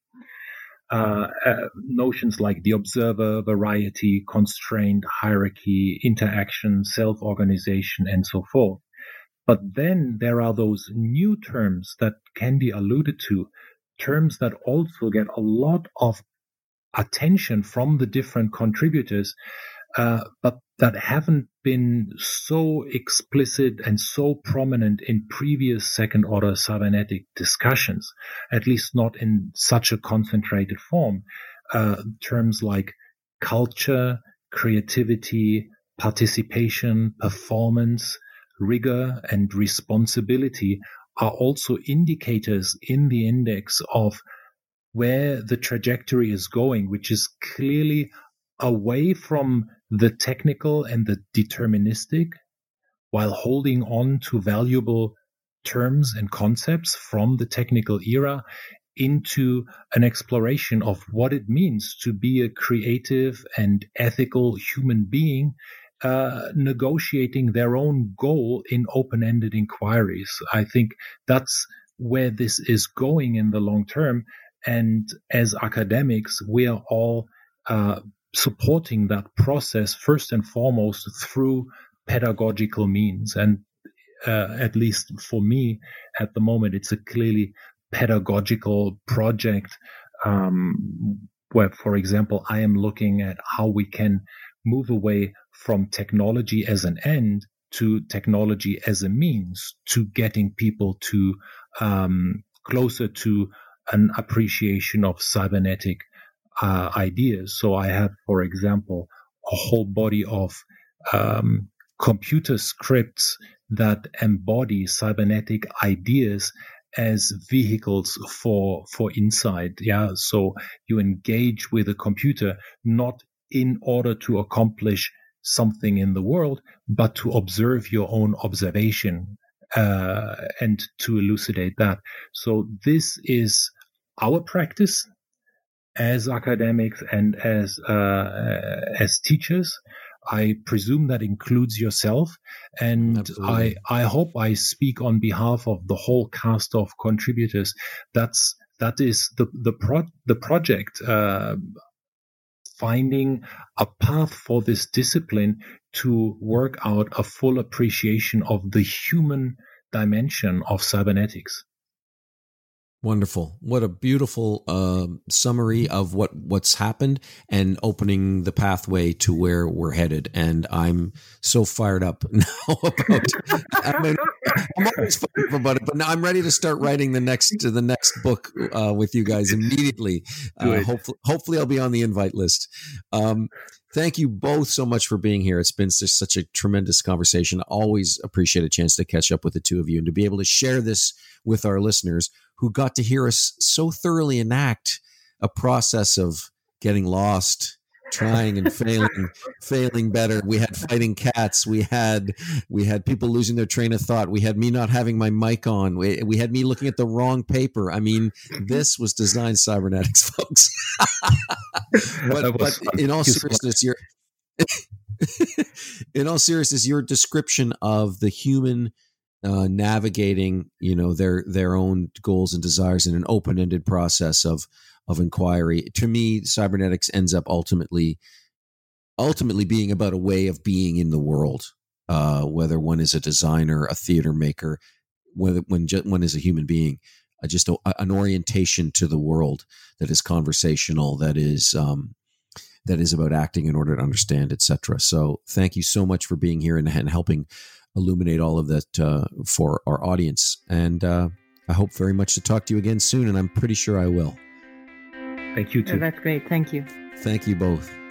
Notions like the observer, variety, constraint, hierarchy, interaction, self-organization, and so forth. But then there are those new terms that can be alluded to, terms that also get a lot of attention from the different contributors, but that haven't been so explicit and so prominent in previous second-order cybernetic discussions, at least not in such a concentrated form. Terms like culture, creativity, participation, performance, rigor, and responsibility are also indicators in the index of where the trajectory is going, which is clearly away from the technical and the deterministic, while holding on to valuable terms and concepts from the technical era, into an exploration of what it means to be a creative and ethical human being, negotiating their own goal in open-ended inquiries. I think that's where this is going in the long term. And as academics, we are all supporting that process first and foremost through pedagogical means. And at least for me, at the moment, it's a clearly pedagogical project where, for example, I am looking at how we can move away from technology as an end to technology as a means to getting people to closer to an appreciation of cybernetic ideas. So I have, for example, a whole body of computer scripts that embody cybernetic ideas as vehicles for insight. Yeah. So you engage with a computer not in order to accomplish something in the world, but to observe your own observation and to elucidate that. So this is our practice as academics and as teachers. I presume that includes yourself, and I hope I speak on behalf of the whole cast of contributors. That is the project, finding a path for this discipline to work out a full appreciation of the human dimension of cybernetics. Wonderful. What a beautiful summary of what's happened and opening the pathway to where we're headed. And I'm so fired up now about I'm always fired up about it, but now I'm ready to start writing the next book with you guys immediately. Hopefully I'll be on the invite list. Thank you both so much for being here. It's been just such a tremendous conversation. I always appreciate a chance to catch up with the two of you and to be able to share this with our listeners who got to hear us so thoroughly enact a process of getting lost, trying and failing better. We had fighting cats. We had people losing their train of thought. We had me not having my mic on. We had me looking at the wrong paper. I mean, this was design cybernetics, folks. but in all seriousness, your description of the human navigating, their own goals and desires in an open-ended process of inquiry. To me, cybernetics ends up ultimately being about a way of being in the world, whether one is a designer, a theater maker, whether one is a human being, just an orientation to the world that is conversational, that is about acting in order to understand, etc. So thank you so much for being here and helping illuminate all of that for our audience. And I hope very much to talk to you again soon, and I'm pretty sure I will. Thank you too. Oh, that's great. Thank you. Thank you both.